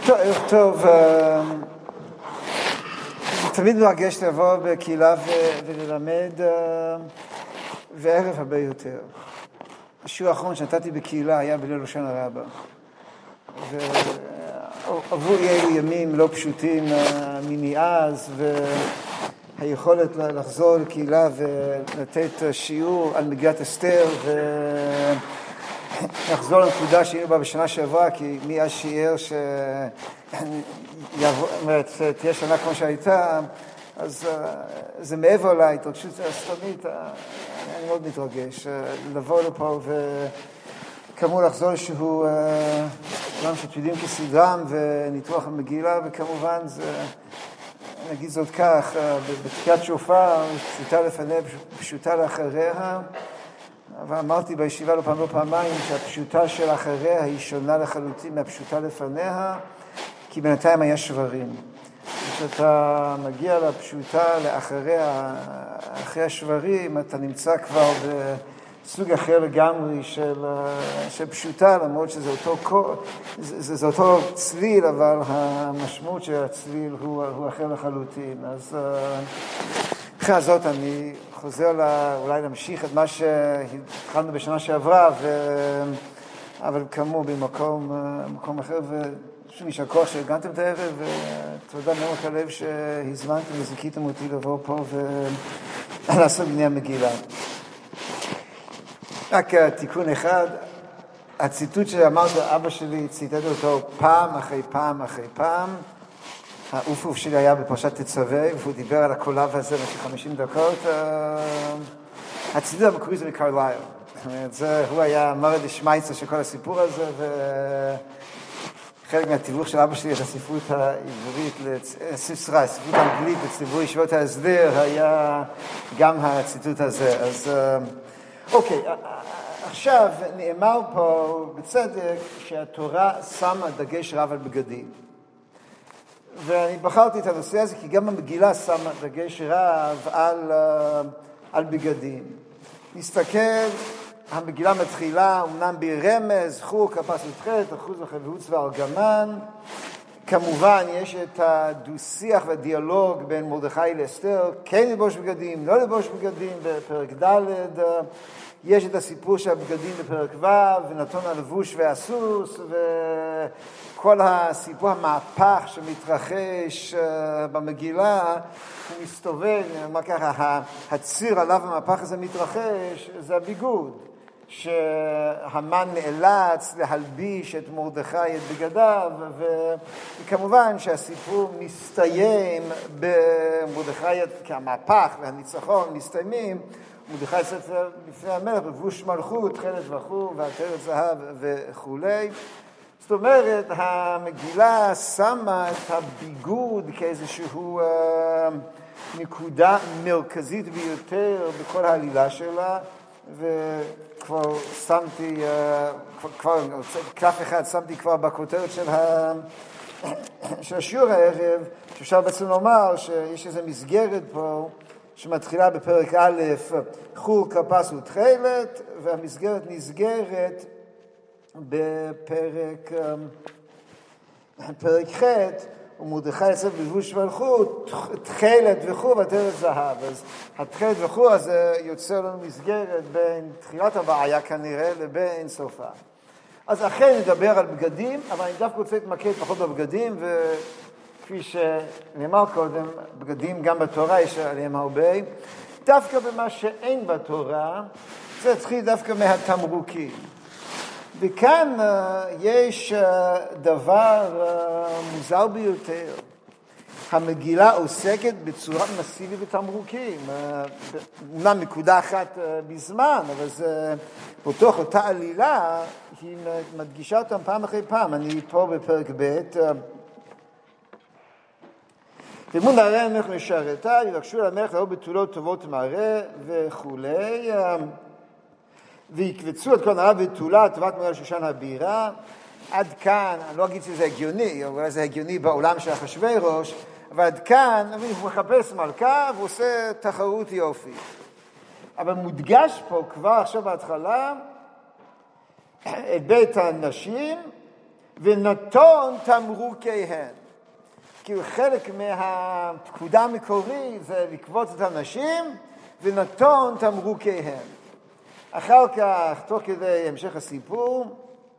טוב, תמיד מרגש לבוא בקהילה וללמד, וערב הרבה יותר. השיעור האחרון שנתתי בקהילה היה בליל הושענא רבה. ועברו אלו ימים לא פשוטים מני אז, והיכולת לחזור לקהילה ולתת שיעור על מגילת אסתר, נחזור לנקודה שהיינו בה בשנה שעברה, כי מי אז שיער שתהיה שנה כמו שהייתה, אז זה מעבר להתרגשות הסתמית. אני מאוד מתרגש לבוא לפה וכמובן לחזור שהוא גם שתפקידים כסדרם וניתוח המגילה, וכמובן זה, נגיד זאת כך, בתקיעת שופר פשוטה לפניה פשוטה לאחריה, אבל אמרתי בישיבה לא פעם לא פעמיים שהפשוטה של אחריה היא שונה לחלוטין מהפשוטה לפניה, כי בינתיים היה שברים. כשאתה מגיע לפשוטה לאחריה, אחרי השברים, אתה נמצא כבר בסוג אחר לגמרי של פשוטה, למרות שזה אותו צליל, אבל המשמעות של הצליל הוא אחר לחלוטין. אז אחרי הזאת אני חוזר אולי להמשיך את מה שהתחלנו בשנה שעברה, אבל כאמור במקום אחר, ושוב יישר כוח שהגעתם את הערב, ותודה מעומק הלב שהזמנתם וזיכיתם אותי לבוא פה ולעשות בני המגילה. רק תיקון אחד, הציטוט שאמרת אבא שלי, ציטט אותו פעם אחרי פעם אחרי פעם. האופוף שלי היה בפרשת תצווה, והוא דיבר על הקולב הזה במשך 50 דקות. הציטוט המקורי זה מקרלייל. הוא היה מרד השמייצר של כל הסיפור הזה, וחלק מהתיווך של אבא שלי את הספרות העברית, הספרות האנגלית לציבור ישיבות ההסדר, היה גם הציטוט הזה. אז אוקיי, עכשיו נאמר פה בצדק שהתורה שמה דגש רב על בגדים. ואני בחרתי את הנושא הזה כי גם המגילה שמה דגש רב על בגדים. נסתכל, המגילה מתחילה אמנם ברמז, חור כפס ותחת, אחוז וחברות וארגמן. כמובן יש את הדו-שיח והדיאלוג בין מרדכי לאסתר, כן לבוש בגדים, לא לבוש בגדים, בפרק ד' יש את הסיפור של הבגדים בפרק ו', ונתון הלבוש והסוס, וכל הסיפור המהפך שמתרחש במגילה, הוא מסתובב, מה ככה, הציר עליו המהפך הזה מתרחש, זה הביגוד, שהמן נאלץ להלביש את מרדכי את בגדיו, וכמובן שהסיפור מסתיים במרדכי, כי המהפך והניצחון מסתיימים, מרדכי יוצא לפני המלך בלבוש מלכות, תכלת וכו' ועטרת זהב וכו'. זאת אומרת, המגילה שמה את הביגוד כאיזשהו נקודה מרכזית ביותר בכל העלילה שלה, וכבר שמתי, כף אחד שמתי כבר בכותרת של השיעור הערב, שאפשר בעצם לומר שיש איזו מסגרת פה, שמתחילה בפרק א', חור כפס ותכלת, והמסגרת נסגרת בפרק ח', ומרדכי יוצא בלבוש מלכות, תכלת וכו' ועטרת זהב. אז התכלת וכו' הזה יוצר לנו מסגרת בין תחילת הבעיה כנראה לבין סופה. אז אכן נדבר על בגדים, אבל אני דווקא רוצה להתמקד פחות בבגדים, כפי שנאמר קודם, בגדים גם בתורה יש עליהם הרבה. דווקא במה שאין בתורה, זה התחיל דווקא מהתמרוקים. וכאן יש דבר מוזר ביותר. המגילה עוסקת בצורה מסיבית בתמרוקים. אומנם נקודה אחת בזמן, אבל זה בתוך אותה עלילה, היא מדגישה אותם פעם אחרי פעם. אני פה בפרק ב' תלמוד הרי המלך משרתה, יבקשו למלך לאור בתולות טובות מראה וכו'. ויקבצו את כל נערה בתולה, טובת מראה לשושן הבירה. עד כאן, אני לא אגיד שזה הגיוני, אבל זה הגיוני בעולם של אחשוורוש, אבל עד כאן, הוא מחפש מלכה ועושה תחרות יופי. אבל מודגש פה כבר עכשיו בהתחלה את בית הנשים, ונתון תמרוקיהן. כאילו חלק מהפקודה המקורית זה לקבוץ את הנשים, ונתון תמרוקיהן. אחר כך, תוך כדי המשך הסיפור,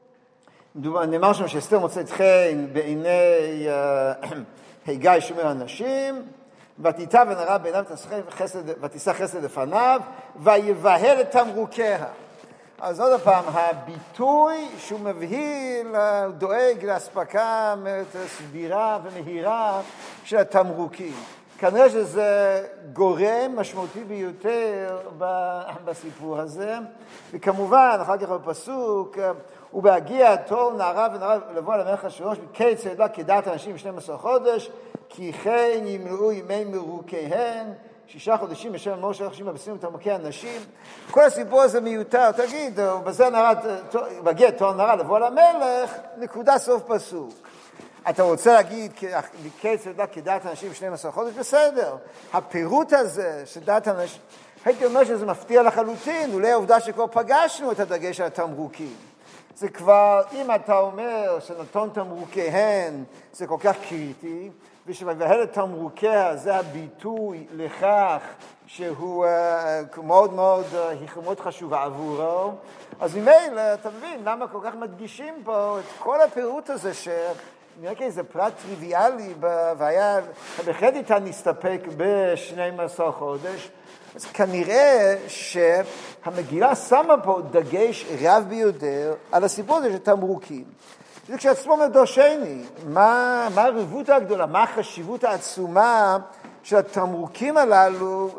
נאמר שם שאסתר מוצאת חן בעיני הגיא שומר הנשים, ותיטב ונראה בעיניו ותישא חסד לפניו, ויבהל את תמרוקיה. אז עוד פעם, הביטוי שהוא מבהיל, דואג להספקה סבירה ומהירה של התמרוקים. כנראה שזה גורם משמעותי ביותר בסיפור הזה, וכמובן, אחר כך בפסוק, ובהגיע תור נערה ונערה לבוא על המלך אחשוורוש, מקץ ידע כדעת אנשים 12 חודש, כי כן ימלאו ימי מרוקיהן, 6 חודשים בשם משה חודשים מבשרים את תמרוקי הנשים. כל הסיפור הזה מיותר, תגיד, בזה נערה, בהגיע תור נערה לבוא על המלך, נקודה סוף פסוק. אתה רוצה להגיד, מקץ ידע כדעת אנשים 12 חודש, בסדר. הפירוט הזה שדעת אנשים, הייתי אומר שזה מפתיע לחלוטין, אולי העובדה שכבר פגשנו את הדגש על התמרוקים. זה כבר, אם אתה אומר שנתון תמרוקיהן זה כל כך קריטי, ושבהל את תמרוקיה זה הביטוי לכך שהוא מאוד מאוד, היא מאוד חשובה עבורו, אז ממילא אתה מבין למה כל כך מדגישים פה את כל הפירוט הזה נראה כי זה פרט טריוויאלי, והיה בהחלט איתה נסתפק ב-12 חודש, אז כנראה שהמגילה שמה פה דגש רב ביותר על הסיפור הזה של תמרוקים. זה כשעצמו מדרשני, מה הרבות הגדולה, מה החשיבות העצומה של התמרוקים הללו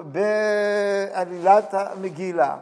בעלילת המגילה.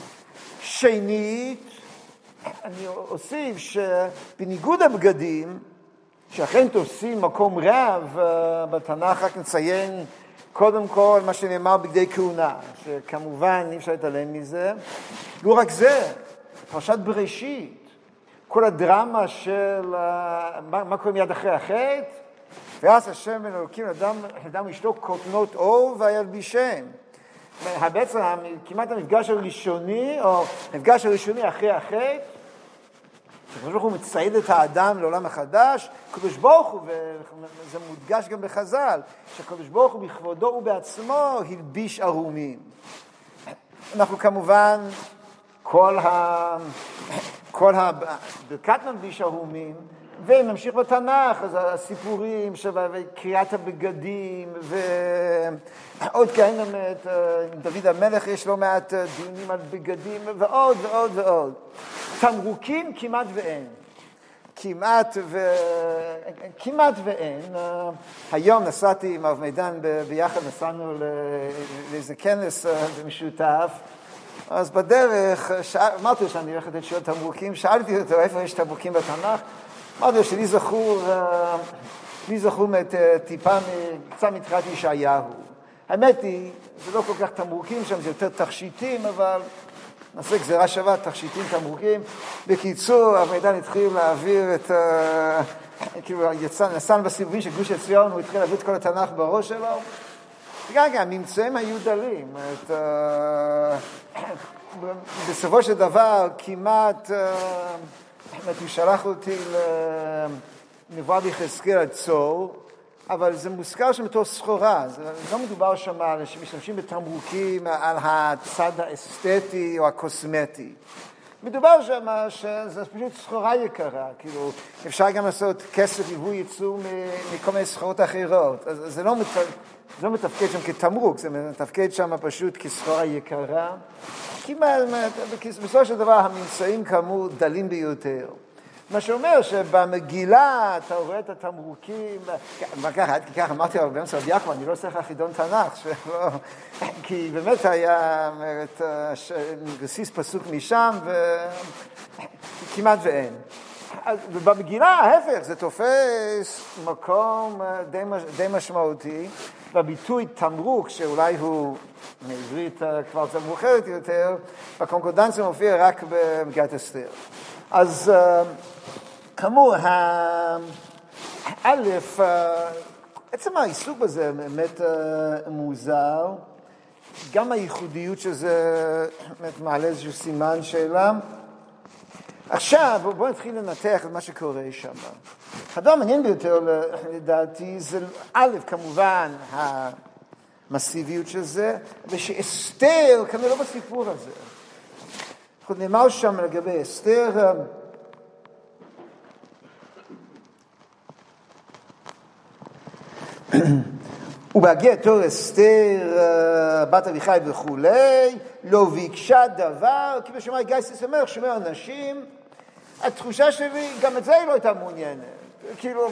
שנית, אני אוסיף שבניגוד הבגדים, שאכן תופסים מקום רב בתנ"ך, רק נציין קודם כל מה שנאמר בגדי כהונה, שכמובן אי אפשר להתעלם מזה. לא רק זה, פרשת בראשית, כל הדרמה של מה קורה מיד אחרי החטא, ויעש השם בין אלוקים לאדם ואשתו כותנות אור וילבישם. בעצם כמעט המפגש הראשוני, או המפגש הראשוני אחרי החטא, הקדוש ברוך הוא מצעיד את האדם לעולם החדש, הקדוש ברוך הוא, וזה מודגש גם בחז"ל, שהקדוש ברוך הוא בכבודו ובעצמו הלביש ערומים. אנחנו כמובן, כל ברכת מלביש ערומים, וממשיך בתנ"ך, אז הסיפורים וקריאת הבגדים, ועוד כאלה, דוד המלך יש לא מעט דיונים על בגדים, ועוד ועוד ועוד. תמרוקים כמעט ואין. כמעט ואין. היום נסעתי עם הרב מידן ביחד, נסענו לאיזה כנס משותף, אז בדרך, אמרתי לו שאני הולך לתת שיעור תמרוקים, שאלתי אותו איפה יש תמרוקים בתנ"ך, אמרתי לו שלי זכור טיפה קצת מתחילת ישעיהו. האמת היא, זה לא כל כך תמרוקים שם, זה יותר תכשיטים, אבל נעשה גזירה שווה, תכשיטים, תמרוקים. בקיצור, המידן התחיל להעביר את, כאילו נסענו בסיבובים של גוש עציון, הוא התחיל להעביר את כל התנ"ך בראש שלו. וגם הממצאים היו דלים. בסופו של דבר, כמעט, הוא שלח אותי לנבואת יחזקאל על צור, אבל זה מוזכר שם בתור סחורה, זה לא מדובר שם על שמשתמשים בתמרוקים על הצד האסתטי או הקוסמטי. מדובר שם שזה פשוט סחורה יקרה, כאילו אפשר גם לעשות כסף יבוא ייצור מכל מיני סחורות אחרות, אז זה לא מתפקד שם כתמרוק, זה מתפקד שם פשוט כסחורה יקרה, כמעט, בסופו של דבר הממצאים כאמור דלים ביותר. מה שאומר שבמגילה אתה רואה את התמרוקים, ככה אמרתי לו באמצע רבי יעקב, אני לא עושה לך חידון תנ"ך, כי באמת היה רסיס פסוק משם וכמעט ואין. ובמגילה ההפך, זה תופס מקום די משמעותי, בביטוי תמרוק, שאולי הוא מעברית כבר קצת מאוחרת יותר, בקונקורדנציה מופיע רק במגילת אסתר. אז כאמור, א', עצם העיסוק בזה באמת מוזר, גם הייחודיות שזה באמת מעלה איזשהו סימן שאלה, עכשיו בואו נתחיל לנתח את מה שקורה שם. הדבר המעניין ביותר לדעתי זה א', כמובן המסיביות של זה, ושאסתר כנראה לא בסיפור הזה. נאמר שם לגבי אסתר, ובהגיע תור אסתר בת אביחי וכולי, לא ביקשה דבר, כי בשמע גייסס המלך שומע אנשים, התחושה שלי, גם את זה היא לא הייתה מעוניינת. כאילו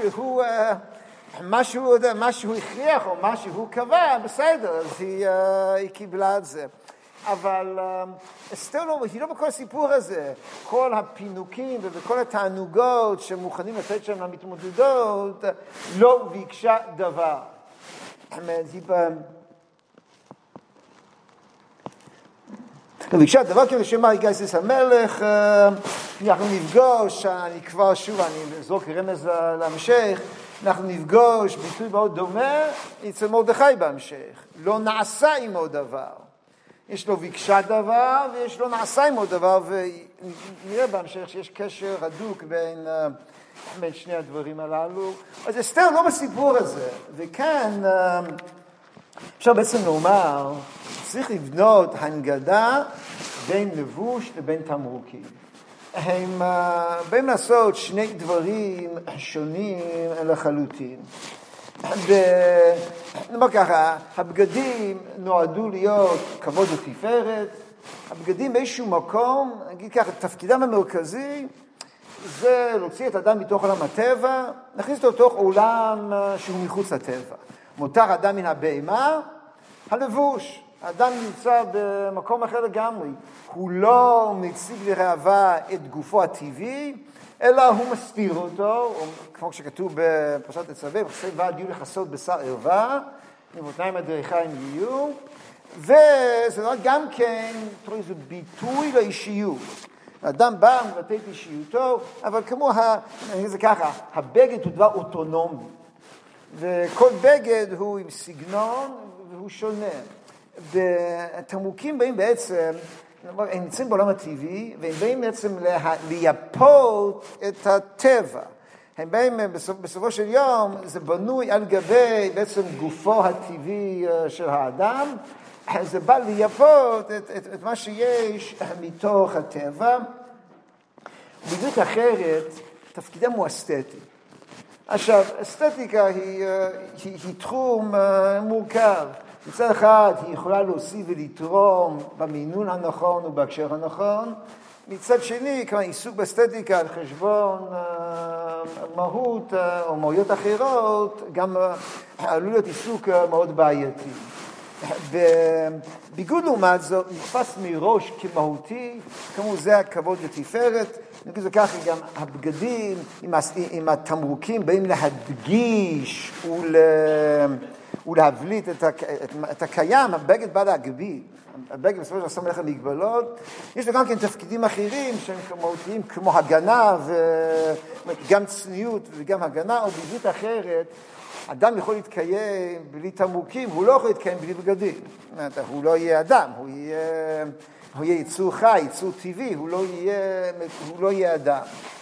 משהו הכריח או משהו קבע, בסדר, אז היא קיבלה את זה. אבל אסתר היא לא בכל הסיפור הזה. כל הפינוקים וכל התענוגות שמוכנים לתת שם למתמודדות, לא ביקשה דבר. ביקשה דבר כדי שמע גייסס המלך, אנחנו נפגוש, אני כבר שוב, אני אזרוק רמז להמשך, אנחנו נפגוש ביטוי מאוד דומה אצל מרדכי בהמשך. לא נעשה עמו דבר. יש לו ביקשה דבר ויש לו נעשה עמו דבר, ונראה בהמשך שיש קשר הדוק בין שני הדברים הללו. אז אסתר לא בסיפור הזה, וכאן אפשר בעצם לומר, צריך לבנות הנגדה בין לבוש לבין תמרוקים. הם באים לעשות שני דברים שונים לחלוטין. נאמר ככה, הבגדים נועדו להיות כבוד ותפארת, הבגדים באיזשהו מקום, נגיד ככה, תפקידם המרכזי, זה להוציא את האדם מתוך עולם הטבע, נכניס אותו לתוך עולם שהוא מחוץ לטבע. מותר אדם מן הבהמה, הלבוש. האדם נמצא במקום אחר לגמרי. הוא לא מציג לראווה את גופו הטבעי, אלא הוא מסתיר אותו, כמו שכתוב בפרשת תצווה, וכסי ועד יהיו לכסות בשר ערווה, ובמותניים הדריכיים יהיו, וזה גם כן איזה ביטוי לאישיות. האדם בא מבטא את אישיותו, אבל כמו, זה ככה, הבגד הוא דבר אוטונומי, וכל בגד הוא עם סגנון והוא שונה. והתמרוקים באים בעצם, הם נמצאים בעולם הטבעי, והם באים בעצם לייפות את הטבע. הם באים בסופו של יום, זה בנוי על גבי בעצם גופו הטבעי של האדם, זה בא לייפות את מה שיש מתוך הטבע. בדיוק אחרת, תפקידם הוא אסתטי. עכשיו, אסתטיקה היא תחום מורכב. מצד אחד היא יכולה להוסיף ולתרום במינון הנכון ובהקשר הנכון. מצד שני, כמה עיסוק באסתטיקה על חשבון מהות או מהויות אחרות, גם עלול להיות עיסוק מאוד בעייתי. בביגוד לעומת זאת, נתפס מראש כמהותי, כמו זה הכבוד ותפארת. נגיד זה ככה, גם הבגדים עם התמרוקים באים להדגיש ולהבליט את הקיים. הבגד בא להגביל. הבגד בסופו של דבר שם לכם מגבלות. יש לו גם כן תפקידים אחרים שהם מהותיים, כמו הגנה, וגם צניעות וגם הגנה, או בגדות אחרת. אדם יכול להתקיים בלי תמרוקים, הוא לא יכול להתקיים בלי בגדים. הוא לא יהיה אדם, הוא יהיה יצור חי, יצור טבעי, הוא לא יהיה אדם.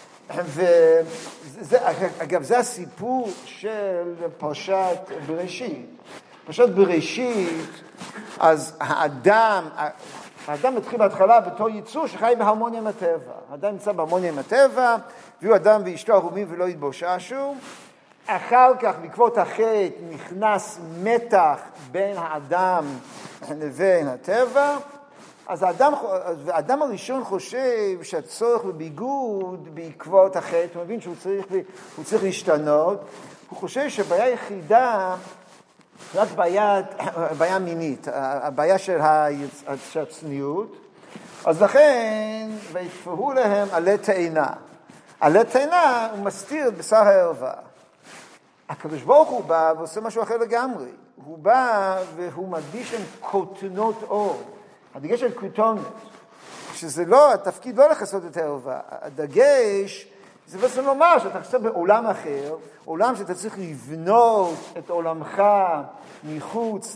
אגב, זה הסיפור של פרשת בראשית. פרשת בראשית, אז האדם מתחיל בהתחלה בתור יצור שחי בהרמוניה עם הטבע. האדם נמצא בהרמוניה עם הטבע, ויהיו אדם ואשתו ערומים ולא יתבוששו. אחר כך, בעקבות החטא, נכנס מתח בין האדם לבין הטבע. אז האדם הראשון חושב שהצורך בביגוד בעקבות החטא, הוא מבין שהוא צריך להשתנות. הוא חושב שהבעיה היחידה רק בעיה מינית, הבעיה של הצניעות. אז לכן, ויתפרו להם עלי תאנה. עלי תאנה הוא מסתיר את בשר הערווה. הקדוש ברוך הוא בא ועושה משהו אחר לגמרי. הוא בא והוא מדגיש עם כותנות אור. הדגש של כותונת, שזה לא, התפקיד לא לכסות את הערווה. הדגש זה בעצם לומר שאתה עכשיו בעולם אחר, עולם שאתה צריך לבנות את עולמך מחוץ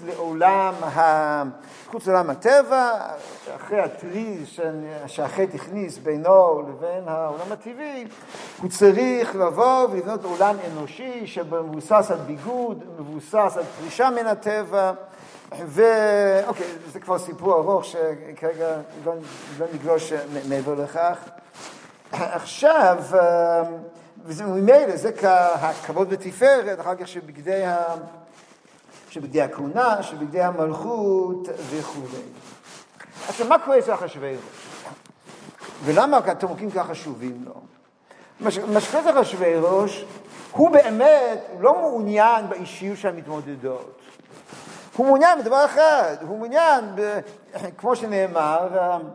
לעולם הטבע, אחרי הטריז שהחטא הכניס בינו לבין העולם הטבעי, הוא צריך לבוא ולבנות עולם אנושי שמבוסס על ביגוד, מבוסס על פרישה מן הטבע, ואוקיי, זה כבר סיפור ארוך שכרגע לא נגלוש מעבר לכך. עכשיו, וממילא זה כבוד ותפארת, אחר כך שבגדי הכהונה, שבגדי המלכות וכו'. עכשיו, מה קורה אצל אחשוורוש? ולמה התימוקים כך חשובים לו? משפט אחשוורוש, הוא באמת לא מעוניין באישיות של המתמודדות. הוא מעוניין בדבר אחד, הוא מעוניין, כמו שנאמר,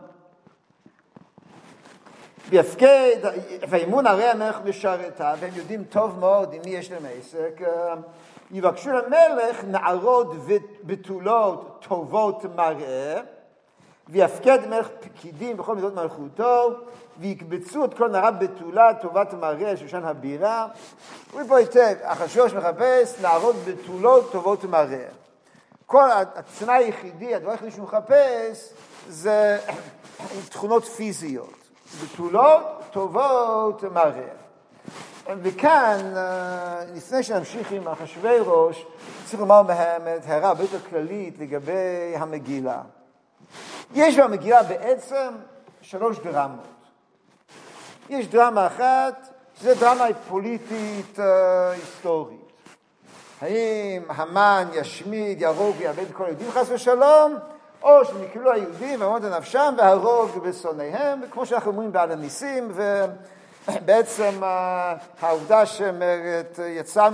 ויפקד, וימון הרי המלך משרתה, והם יודעים טוב מאוד עם מי יש להם עסק, יבקשו למלך נערות ובתולות טובות מראה, ויפקד מלך פקידים בכל מידות מלכותו, ויקבצו את כל נערה בתולה טובת מראה שושן הבירה. הוא פה היטב, אחשוורוש מחפש נערות בתולות טובות מראה. כל התנאי היחידי, הדבר היחידי שהוא מחפש, זה תכונות פיזיות. בתולות טובות מראה. וכאן, לפני שנמשיך עם אחשוורוש, צריך לומר מהם את הערה הרבה יותר כללית לגבי המגילה. יש במגילה בעצם 3 דרמות. יש דרמה אחת, שזה דרמה פוליטית היסטורית. האם המן ישמיד, יהרוג ויאבד כל היהודים חס ושלום, או שנקלו היהודים ועמוד לנפשם והרוג בשונאיהם, כמו שאנחנו אומרים בעל הניסים, ובעצם העובדה שאומרת יצאנו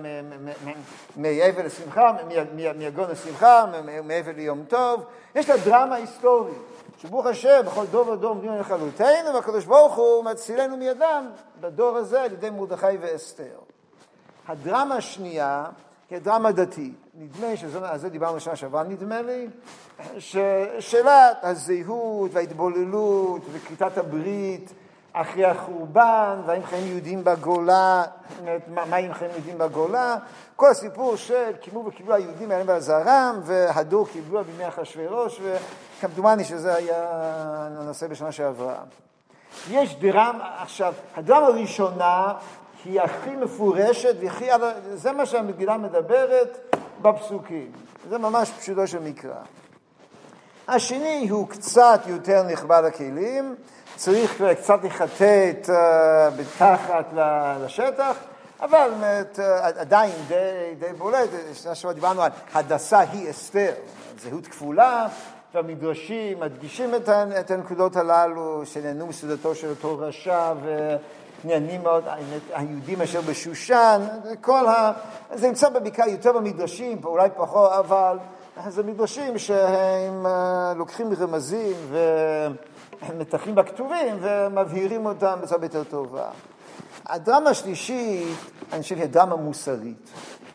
מאבל לשמחה, מיגון לשמחה, מאבל ליום טוב, יש לה דרמה היסטורית, שברוך השם בכל דור ודור עומדים לכלותנו, והקדוש ברוך הוא מצילנו מידם בדור הזה על ידי מרדכי ואסתר. הדרמה השנייה היא דרמה דתית. נדמה לי שעל זה דיברנו שנה שעברה, נדמה לי, ששאלת הזהות וההתבוללות וכריתת הברית אחרי החורבן, והאם חיים יהודים בגולה, מה אם חיים יהודים בגולה, כל הסיפור של קיבלו היהודים האלה והזרם, והדור קיבלו בימי אחשוורוש, וכמדומני שזה היה הנושא בשנה שעברה. יש דרמה, עכשיו, הדרמה הראשונה היא הכי מפורשת, זה מה שהמגילה מדברת בפסוקים. זה ממש פשוטו של מקרא. השני הוא קצת יותר נכבד לכלים, צריך קצת לחטט בתחת לשטח, אבל עדיין די בולט, שנה דיברנו על הדסה היא אסתר, זהות כפולה, והמדרשים מדגישים את הנקודות הללו, שנהנו מסעודתו של אותו רשע, ונהנים מאוד היהודים אשר בשושן, זה נמצא בעיקר יותר במדרשים, אולי פחות, אבל זה מדרשים שהם לוקחים רמזים ומתחים בכתובים ומבהירים אותם בצורה יותר טובה. הדרמה השלישית, אני חושב, היא דרמה מוסרית.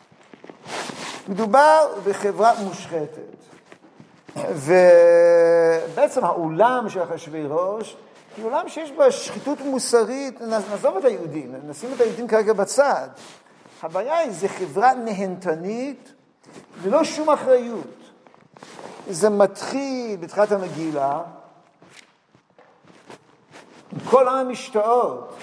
מדובר בחברה מושחתת. ובעצם העולם של אחשוורוש היא עולם שיש בה שחיתות מוסרית, נעזוב את היהודים, נשים את היהודים כרגע בצד. הבעיה היא, זה חברה נהנתנית ולא שום אחריות. זה מתחיל בתחילת המגילה, כל עם המשתאות,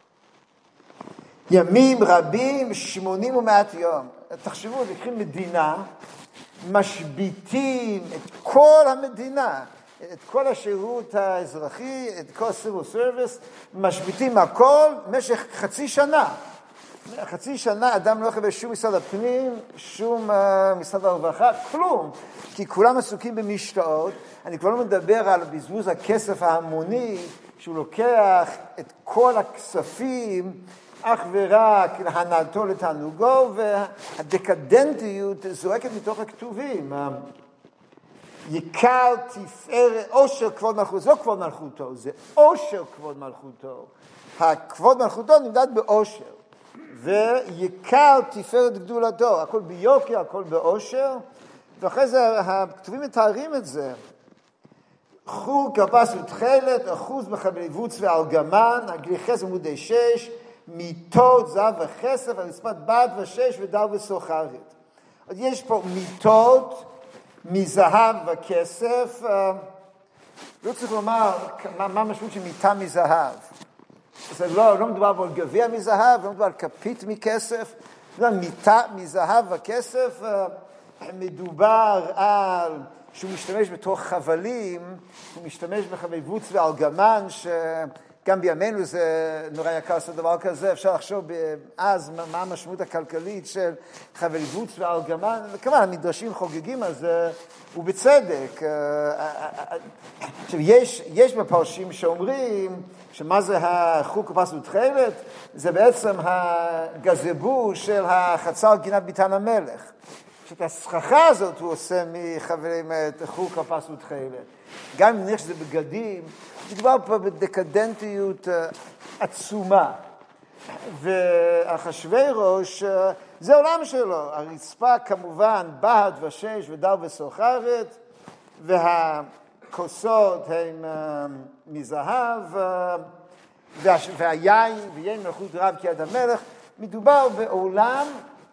ימים רבים, 80 ומעט יום. תחשבו, לקחים מדינה, משביתים את כל המדינה, את כל השירות האזרחי, את כל ה-civil service, משביתים הכל במשך חצי שנה. חצי שנה אדם לא יקבל שום משרד הפנים, שום משרד הרווחה, כלום. כי כולם עסוקים במשתאות. אני כבר לא מדבר על בזבוז הכסף ההמוני, שהוא לוקח את כל הכספים אך ורק להנאתו לתענוגו, והדקדנטיות זועקת מתוך הכתובים. יקר תפארת, עושר כבוד מלכותו, זה לא כבוד מלכותו, זה עושר כבוד מלכותו. הכבוד מלכותו נמדד בעושר. ויקר תפארת גדולתו, הכל ביוקר, הכל בעושר, ואחרי זה הכתובים מתארים את זה. חול כפס ותכלת, אחוז בחבלי ווץ ועל גמן, הגלי חסר עמודי 6, מיטות, זהב וכסף, הרצפת בד ושש ודל וסוחרת. אז יש פה מיטות מזהב וכסף, לא צריך לומר מה המשמעות של מיטה מזהב. זה לא מדובר על גביע מזהב, לא מדובר על כפית מכסף, מיטה מזהב וכסף, מדובר על שהוא משתמש בתוך חבלים, הוא משתמש בחבלי ווץ ועל גמן, שגם בימינו זה נורא יקר לעשות דבר כזה, אפשר לחשוב אז מה המשמעות הכלכלית של חבלי ווץ ועל גמן, וכמובן המדרשים חוגגים על זה, ובצדק. עכשיו, יש בפרשים שאומרים שמה זה החול כפס ותכלת? זה בעצם הגזבו של החצר גינת ביתן המלך. שאת הסככה הזאת הוא עושה מחברים את חול כפס ותכלת. גם אם נראה שזה בגדים, מדובר פה בדקדנטיות עצומה. ואחשוורוש, זה עולם שלו. הרצפה כמובן בהד ושש ודל וסוחרת, והכוסות הן מזהב, והיין ויין מלכות רב כיד המלך. מדובר בעולם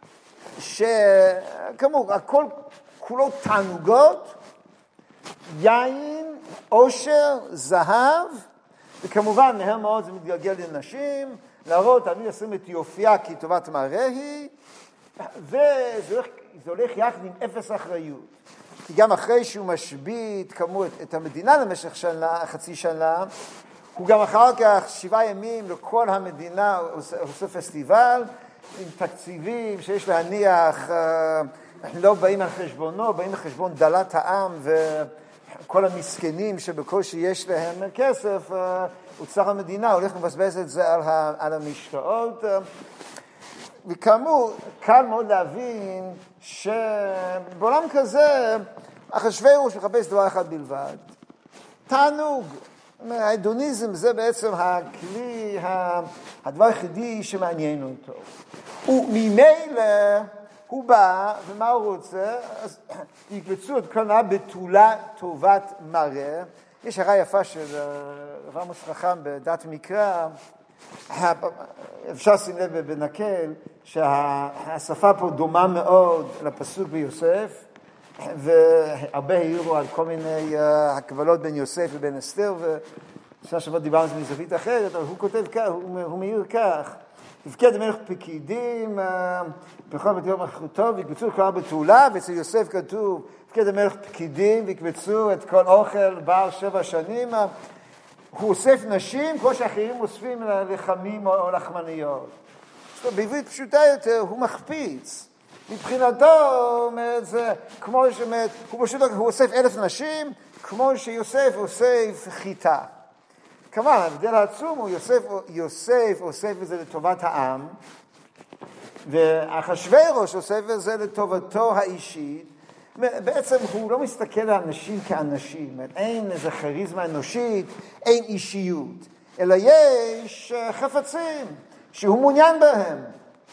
שכמובן הכל כולו תענוגות, יין, עושר, זהב, וכמובן מהר מאוד זה מתגלגל לנשים, להראות תמיד עושים את יופייה כי טובת מראה היא, וזה הולך יחד עם אפס אחריות. כי גם אחרי שהוא משבית כמו את המדינה למשך שנה, חצי שנה, הוא גם אחר כך 7 ימים לכל המדינה עושה פסטיבל, עם תקציבים שיש להניח, לא באים על חשבונו, באים על חשבון דלת העם וכל המסכנים שבקושי יש להם כסף, אוצר המדינה הולך לבזבז את זה על המשקעות. וכאמור, קל מאוד להבין שבעולם כזה, אחשוורוש מחפש דבר אחד בלבד, תענוג. ההדוניזם זה בעצם הכלי, הדבר היחידי שמעניין אותו. וממילא הוא בא, ומה הוא רוצה? אז יקבצו את כל נאה בתולה טובת מראה. יש הרעה יפה של רב עמוס חכם בדת מקרא, אפשר לשים לב בנקל, שהשפה פה דומה מאוד לפסוק ביוסף, והרבה העירו על כל מיני הקבלות בין יוסף ובין אסתר, ושנה שבוע דיברנו על זה מזווית אחרת, אבל הוא כותב כך, הוא מעיר כך, יפקד המלך פקידים, בכל בתיאור מלכותו, ויקבצו את כל בתולה, ואצל יוסף כתוב, יפקד המלך פקידים, ויקבצו את כל אוכל בעל 7 שנים, הוא אוסף נשים, כמו שאחרים אוספים לחמים או לחמניות. בעברית פשוטה יותר, הוא מחפיץ. מבחינתו, זה כמו הוא אוסף 1,000 נשים, כמו שיוסף אוסף חיטה. כמובן, ההבדל העצום הוא יוסף אוסף את זה לטובת העם, ואחשוורוש אוסף את זה לטובתו האישית. בעצם הוא לא מסתכל על אנשים כאנשים, אין איזה כריזמה אנושית, אין אישיות, אלא יש חפצים שהוא מעוניין בהם.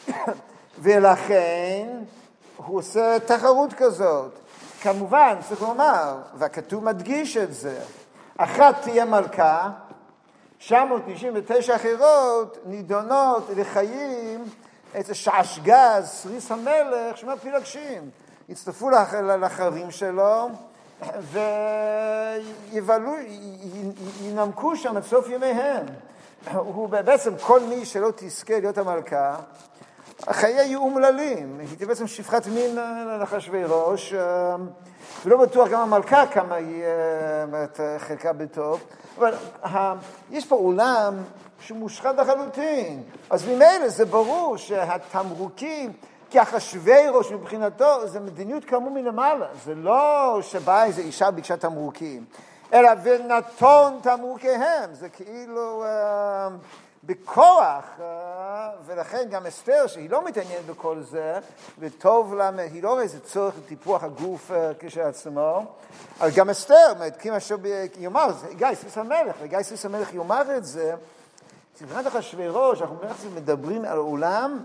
ולכן הוא עושה תחרות כזאת. כמובן, צריך לומר, והכתוב מדגיש את זה, אחת תהיה מלכה, 999 אחרות נידונות לחיים את השעשגז, סריס המלך, שמר פילגשים. יצטרפו לאחרים שלו, וינמקו שם את סוף ימיהם. הוא בעצם כל מי שלא תזכה להיות המלכה, החיי יהיו אומללים, היא בעצם שפחת מין לאחשוורוש, ולא בטוח גם המלכה כמה היא חלקה בטוב, אבל יש פה עולם שמושחת לחלוטין, אז ממילא זה ברור שהתמרוקים, כי אחשוורוש מבחינתו זה מדיניות כאמור מלמעלה, זה לא שבאה איזו אישה ביקשה תמרוקים, אלא ונתון תמרוקיהם, זה כאילו בכוח, ולכן גם אסתר שהיא לא מתעניינת בכל זה, וטוב לה, היא לא רואה איזה צורך לטיפוח הגוף כשעצמו, אבל גם אסתר, כמה שיאמר, גיא סוס המלך, וגיא סוס המלך יאמר את זה, מבחינת אחשוורוש, אנחנו מדברים על עולם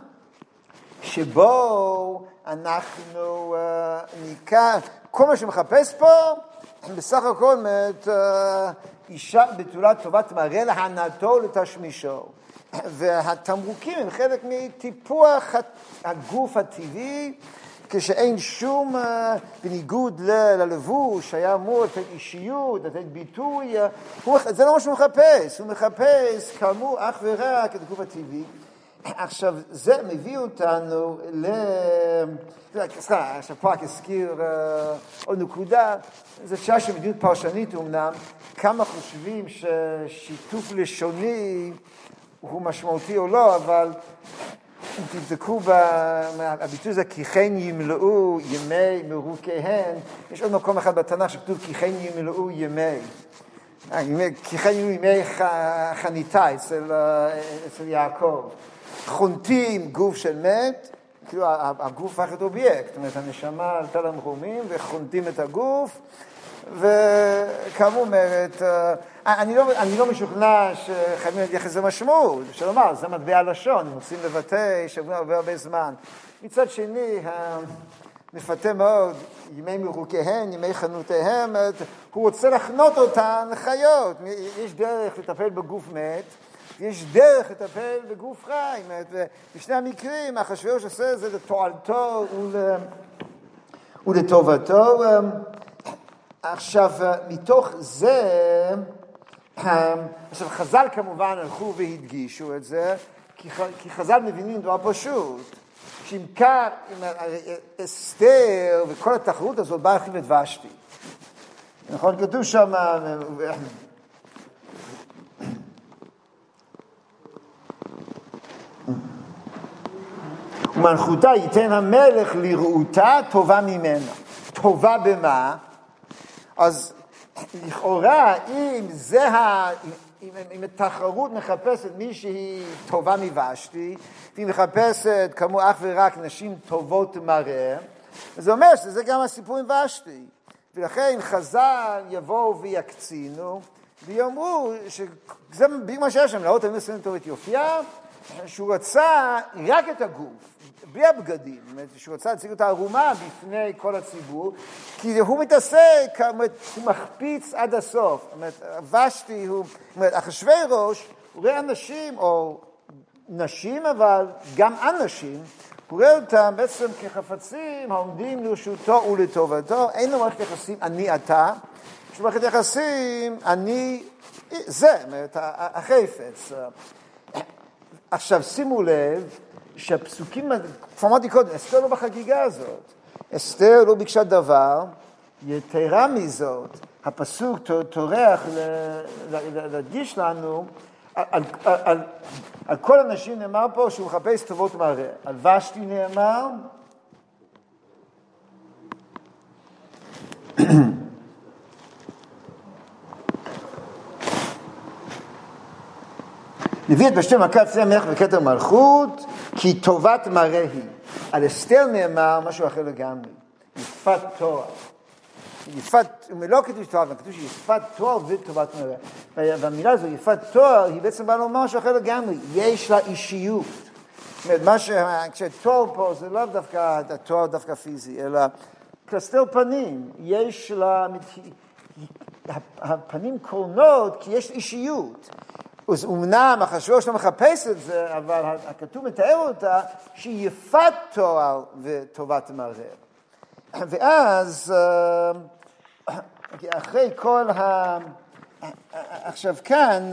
שבו אנחנו ניקח, כל מה שמחפש פה בסך הכל אומרת, אישה בתולת טובת מראה להנאתו לתשמישו. והתמרוקים הם חלק מטיפוח הגוף הטבעי, כשאין שום, בניגוד ללבוש, היה אמור לתת אישיות, לתת ביטוי, זה לא מה שהוא מחפש, הוא מחפש כאמור אך ורק את הגוף הטבעי. עכשיו, זה מביא אותנו עכשיו פה רק אזכיר עוד נקודה, זו שאלה של מדיניות פרשנית אמנם, כמה חושבים ששיתוף לשוני הוא משמעותי או לא, אבל אם תבדקו בביטוי הזה, כי כן ימלאו ימי מרוקיהן, יש עוד מקום אחד בתנ"ך שכתוב כי כן ימלאו ימי, כי כן ימלאו ימי חניתה אצל יעקב. חונטים גוף של מת, כאילו הגוף הפך את אובייקט, זאת אומרת הנשמה עלתה למרומים וחונטים את הגוף, וכאמור אומרת, אני לא משוכנע שחייבים להתייחס לזה משמעות, אפשר לומר, זה מטבע לשון, רוצים לבטא שבוע הרבה זמן. מצד שני, מפתה מאוד, ימי מרוקיהן, ימי חנותיהם, הוא רוצה לחנות אותן חיות, יש דרך לטפל בגוף מת, יש דרך לטפל בגוף חי, בשני המקרים, אחשוורוש עושה זה לתועלתו ולטובתו. עכשיו, מתוך זה, עכשיו חז"ל כמובן הלכו והדגישו את זה, כי חז"ל מבינים דבר פשוט, שאם כך, אסתר וכל התחרות הזאת באה להחליף את ושתי. נכון? כתוב שם, ומלכותה ייתן המלך לראותה טובה ממנה. טובה במה? אז לכאורה, אם התחרות מחפשת מי שהיא טובה מוושתי, והיא מחפשת כמו אך ורק נשים טובות מראה, זה אומר שזה גם הסיפור עם ושתי. ולכן חז"ל יבואו ויקצינו, ויאמרו שזה בדיוק מה שיש שם, להראות תמיד עושים טוב את יופייה, שהוא רצה רק את הגוף, בלי הבגדים, שהוא רצה להציג אותה ערומה בפני כל הציבור, כי הוא מתעסק, הוא מחפיץ עד הסוף. זאת אומרת, ושתי הוא, אחשוורוש, הוא רואה אנשים, או נשים, אבל גם אנשים, הוא רואה אותם בעצם כחפצים העומדים לרשותו ולטובתו, אין לו מערכת יחסים אני אתה, יש לו מערכת יחסים אני זה, זאת אומרת, החפץ. עכשיו, שימו לב שהפסוקים, כבר אמרתי קודם, אסתר לא בחגיגה הזאת. אסתר לא ביקשה דבר, יתרה מזאת, הפסוק טורח להדגיש לנו, על כל אנשים נאמר פה שהוא מחפש טובות מראה. על ושתי נאמר, הביא את בשתי מכת צי המלך וכתר מלכות, כי טובת מראה היא. על אסתר נאמר משהו אחר לגמרי, יפת תואר. יפת, לא כתוב תואר, כתוב שיפת תואר וטובת מראה. והמילה הזו, יפת תואר, היא בעצם באה לומר משהו אחר לגמרי, יש לה אישיות. זאת אומרת, כשתואר פה זה לא דווקא, התואר דווקא פיזי, אלא כסתר פנים, יש לה, הפנים קורנות כי יש אישיות. אז אמנם אחשוורוש לא מחפש את זה, אבל הכתוב מתאר אותה שהיא יפת תואר וטובת מראה. ואז, אחרי כל עכשיו כאן,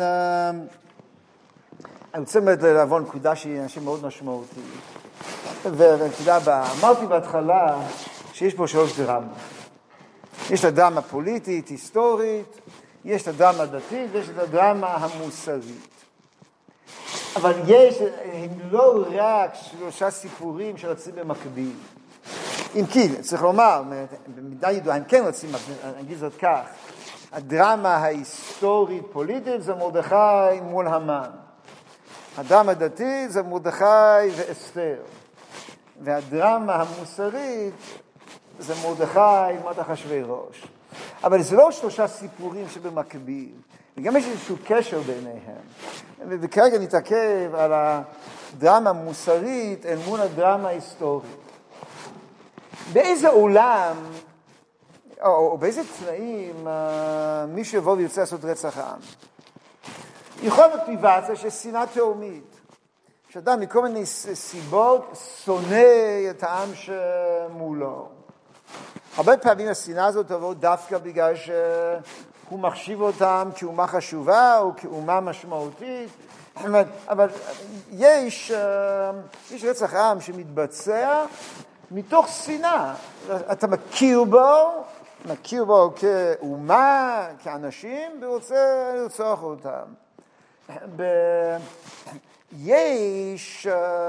אני רוצה לעבור נקודה שהיא אנשים מאוד משמעותית. ונקודה הבאה, אמרתי בהתחלה שיש פה שלוש דרמה. יש את הדרמה הפוליטית, היסטורית, יש את הדרמה הדתית ויש את הדרמה המוסרית. אבל הם לא רק שלושה סיפורים שרצים במקביל. אם כי, צריך לומר, במידה ידועה, הם כן רצים, אני אגיד זאת כך, הדרמה ההיסטורית-פוליטית זה מרדכי מול המן. הדרמה הדתית זה מרדכי ואסתר. והדרמה המוסרית זה מרדכי מות אחשוורוש. אבל זה לא שלושה סיפורים שבמקביל, וגם יש איזשהו קשר ביניהם. וכרגע נתעכב על הדרמה המוסרית אל מול הדרמה ההיסטורית. באיזה עולם, או באיזה תנאים מי שיבוא וירצה לעשות רצח העם. יכול להיות מוטיבציה של שנאה תהומית. שאדם מכל מיני סיבות שונא את העם שמולו. הרבה פעמים השנאה הזאת תבוא דווקא בגלל שהוא מחשיב אותם כאומה חשובה או כאומה משמעותית. אבל יש רצח עם שמתבצע מתוך שנאה. אתה מכיר בו כאומה, כאנשים, ורוצה לרצוח אותם. יש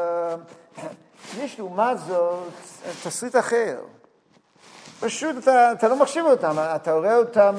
לעומת זאת תסריט אחר. פשוט אתה לא מחשיב אותם, אתה רואה אותם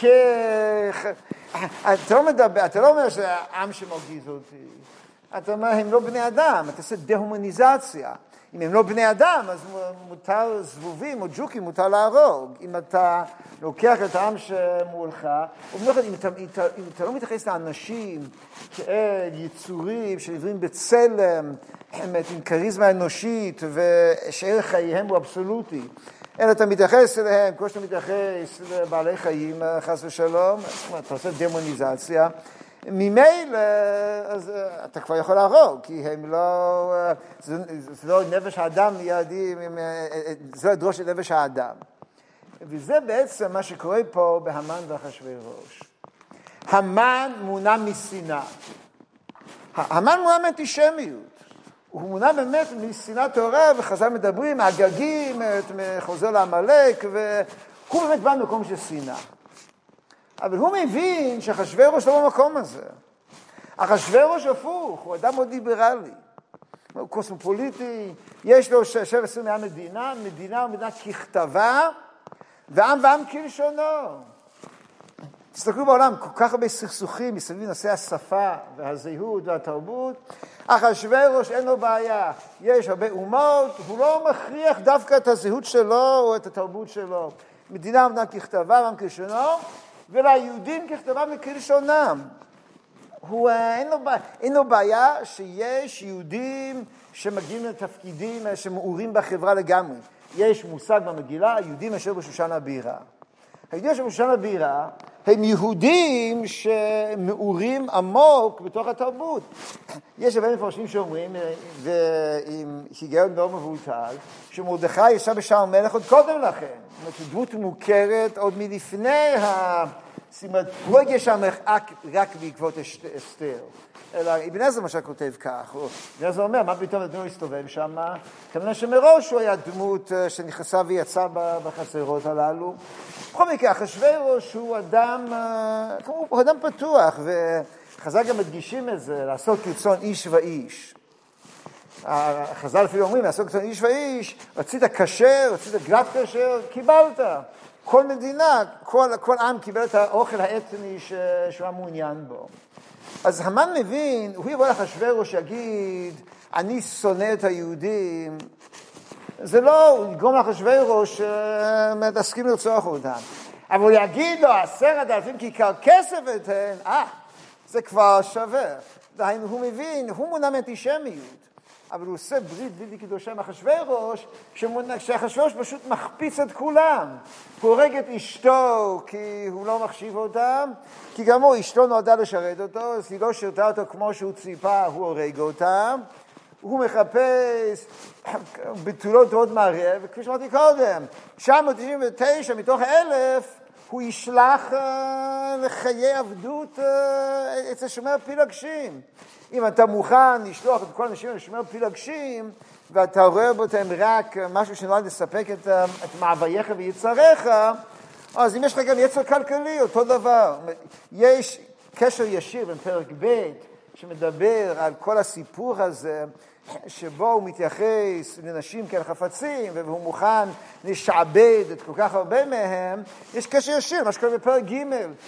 אתה לא אומר שזה העם שמרגיז אותי. אתה אומר, הם לא בני אדם, אתה עושה דה-הומניזציה. אם הם לא בני אדם, אז מותר זבובים או ג'וקים, מותר להרוג. אם אתה לוקח את העם שמולך, אם אתה לא מתייחס לאנשים כאל יצורים שנבראים בצלם, עם כריזמה אנושית, ושערך חייהם הוא אבסולוטי, אלא אתה מתייחס אליהם, כמו שאתה מתייחס לבעלי חיים, חס ושלום, אתה עושה דמוניזציה, ממילא, אז אתה כבר יכול להרוג, כי הם לא, זה לא נפש האדם, זה לא דרוש את נפש האדם. וזה בעצם מה שקורה פה בהמן ואחשוורוש. המן מונע משנאה. המן מונע מאנטישמיות. הוא מונע באמת משנאת תורה, וחז"ל מדברים, הגגים, חוזר לעמלק, והוא באמת בא ממקום של שנאה. אבל הוא מבין שאחשוורוש לא במקום הזה. אחשוורוש הפוך, הוא אדם מאוד ליברלי. הוא קוסמופוליטי, יש לו 7 מהמדינה, מדינה ככתבה, ועם כלשונו. תסתכלו בעולם, כל כך הרבה סכסוכים מסביב נושא השפה והזהות והתרבות. אחשוורוש אין לו בעיה, יש הרבה אומות, הוא לא מכריח דווקא את הזהות שלו או את התרבות שלו. מדינה ככתבה וכלשונו, וליהודים ככתבה וכלשונם. אין לו בעיה שיש יהודים שמגיעים לתפקידים שמאורים בחברה לגמרי. יש מושג במגילה, היהודים אשר בשושן הבירה. היהודים אשר בשושן הבירה הם יהודים שמאורים עמוק בתוך התרבות. יש הרבה מפרשים שאומרים, ועם היגיון לא מבוטל, שמרדכי ישב בשער המלך עוד קודם לכן. זאת אומרת, דמות מוכרת עוד מלפני זאת אומרת, הוא הגיע שם רק בעקבות אסתר. אלא אבן עזרא למשל כותב כך. אבן עזרא אומר, מה פתאום אדונו הסתובב שם? כמובן שמראש הוא היה דמות שנכנסה ויצאה בחצרות הללו. בכל מקרה, אחשוורוש הוא אדם פתוח, וחז"ל גם מדגישים את זה, לעשות כרצון איש ואיש. חז"ל אפילו אומרים, לעשות כרצון איש ואיש, רצית כשר, רצית גלת כשר, קיבלת. כל מדינה, כל עם קיבל את האוכל האתני שהוא מעוניין בו. אז המן מבין, הוא יבוא לאחשוורוש שיגיד, אני שונא את היהודים. זה לא, הוא יגרום לאחשוורוש להסכים לרצוח אותם. אבל הוא יגיד לו, 10,000 כיכר כסף אתן, זה כבר שווה. הוא מבין, הוא מונע מאנטישמיות. אבל הוא עושה ברית בלתי קדושה עם אחשוורוש, שאחשוורוש פשוט מחפיץ את כולם. הוא הורג את אשתו כי הוא לא מחשיב אותם, כי גם הוא, אשתו נועדה לשרת אותו, אז היא לא שירתה אותו כמו שהוא ציפה, הוא הורג אותם. הוא מחפש בתולות עוד מערב, וכפי שאמרתי קודם, 999 מתוך 1,000, הוא ישלח לחיי עבדות אצל שומר פילגשים. אם אתה מוכן לשלוח את כל האנשים לשומר פילגשים, ואתה רואה בותם רק משהו שנועד לספק את מאווייך ויצריך, אז אם יש לך גם יצר כלכלי, אותו דבר. יש קשר ישיר בין פרק ב' שמדבר על כל הסיפור הזה, שבו הוא מתייחס לנשים כאל חפצים, והוא מוכן לשעבד את כל כך הרבה מהם. יש קשר ישיר, מה שקורה בפרק ג'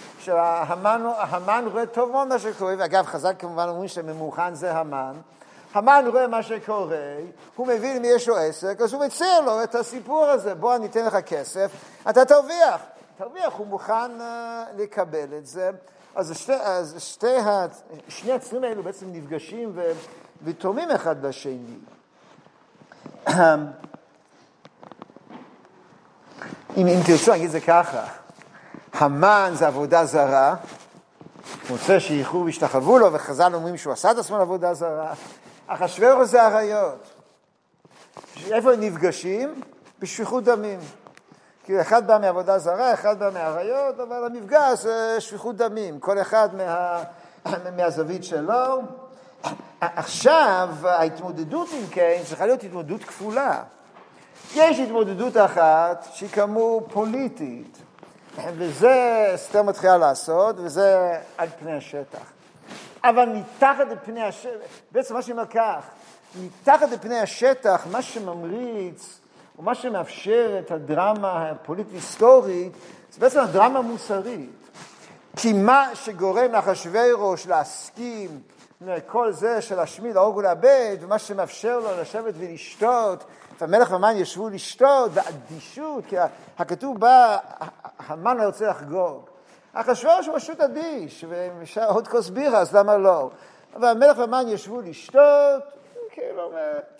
שהמן רואה טוב מאוד מה שקורה, ואגב חז"ל כמובן אומרים שממוכן זה המן. המן רואה מה שקורה, הוא מבין מי יש לו עסק, אז הוא מציע לו את הסיפור הזה, בוא אני אתן לך כסף, אתה תרוויח, הוא מוכן לקבל את זה. אז שני הצרים האלו בעצם נפגשים ותורמים אחד לשני. אם תרצו, אני אגיד את זה ככה, המן זה עבודה זרה, הוא רוצה שייחו וישתחוו לו, וחז"ל אומרים שהוא עשה את עצמו לעבודה זרה. אחשוורוש זה עריות. איפה הם נפגשים? בשפיכות דמים. כי אחד בא מעבודה זרה, אחד בא מעריות, אבל המפגש זה שפיכות דמים. כל אחד מהזווית שלו. עכשיו, ההתמודדות עם כן צריכה להיות התמודדות כפולה. יש התמודדות אחת שהיא כאמור פוליטית. וזה אסתר מתחילה לעשות, וזה על פני השטח. אבל מתחת לפני השטח, בעצם מה שאומר כך, מתחת לפני השטח, מה שממריץ, או מה שמאפשר את הדרמה הפוליטית-היסטורית, זה בעצם הדרמה המוסרית. כי מה שגורם לאחשוורוש להסכים לכל זה של להשמיד, להרוג ולאבד, ומה שמאפשר לו לשבת ולשתות, והמלך והמן ישבו לשתות, באדישות, כי הכתוב בא, המן לא רוצה לחגוג. אחשוורוש הוא פשוט אדיש, ואפשר עוד כוס בירה, אז למה לא? אבל המלך והמן ישבו לשתות, כאילו,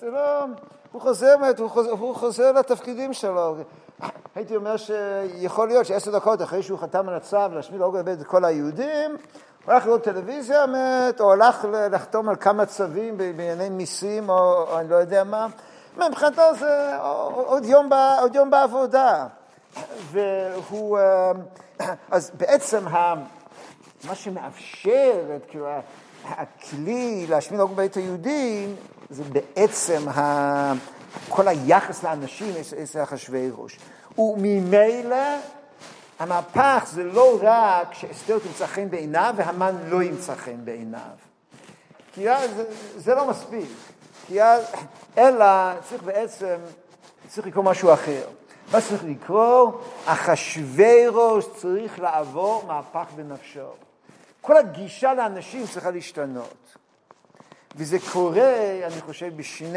הוא חוזר לתפקידים שלו. הייתי אומר שיכול להיות ש10 דקות אחרי שהוא חתם על הצו להשמיד להרוג ולאבד את כל היהודים, הוא הלך לראות טלוויזיה, או הלך לחתום על כמה צווים בענייני מיסים, או אני לא יודע מה. מבחינתו זה עוד יום בעבודה. והוא, אז בעצם מה שמאפשר את כאילו, הכלי להשמיד להרוג ולאבד את היהודים, זה בעצם כל היחס לאנשים אצל אחשוורוש. וממילא המהפך זה לא רק שאסתר תמצא חן בעיניו והמן לא ימצא חן בעיניו. כי זה לא מספיק. אלא צריך לקרוא משהו אחר. מה צריך לקרוא? אחשוורוש צריך לעבור מהפך בנפשו. כל הגישה לאנשים צריכה להשתנות. וזה קורה, אני חושב,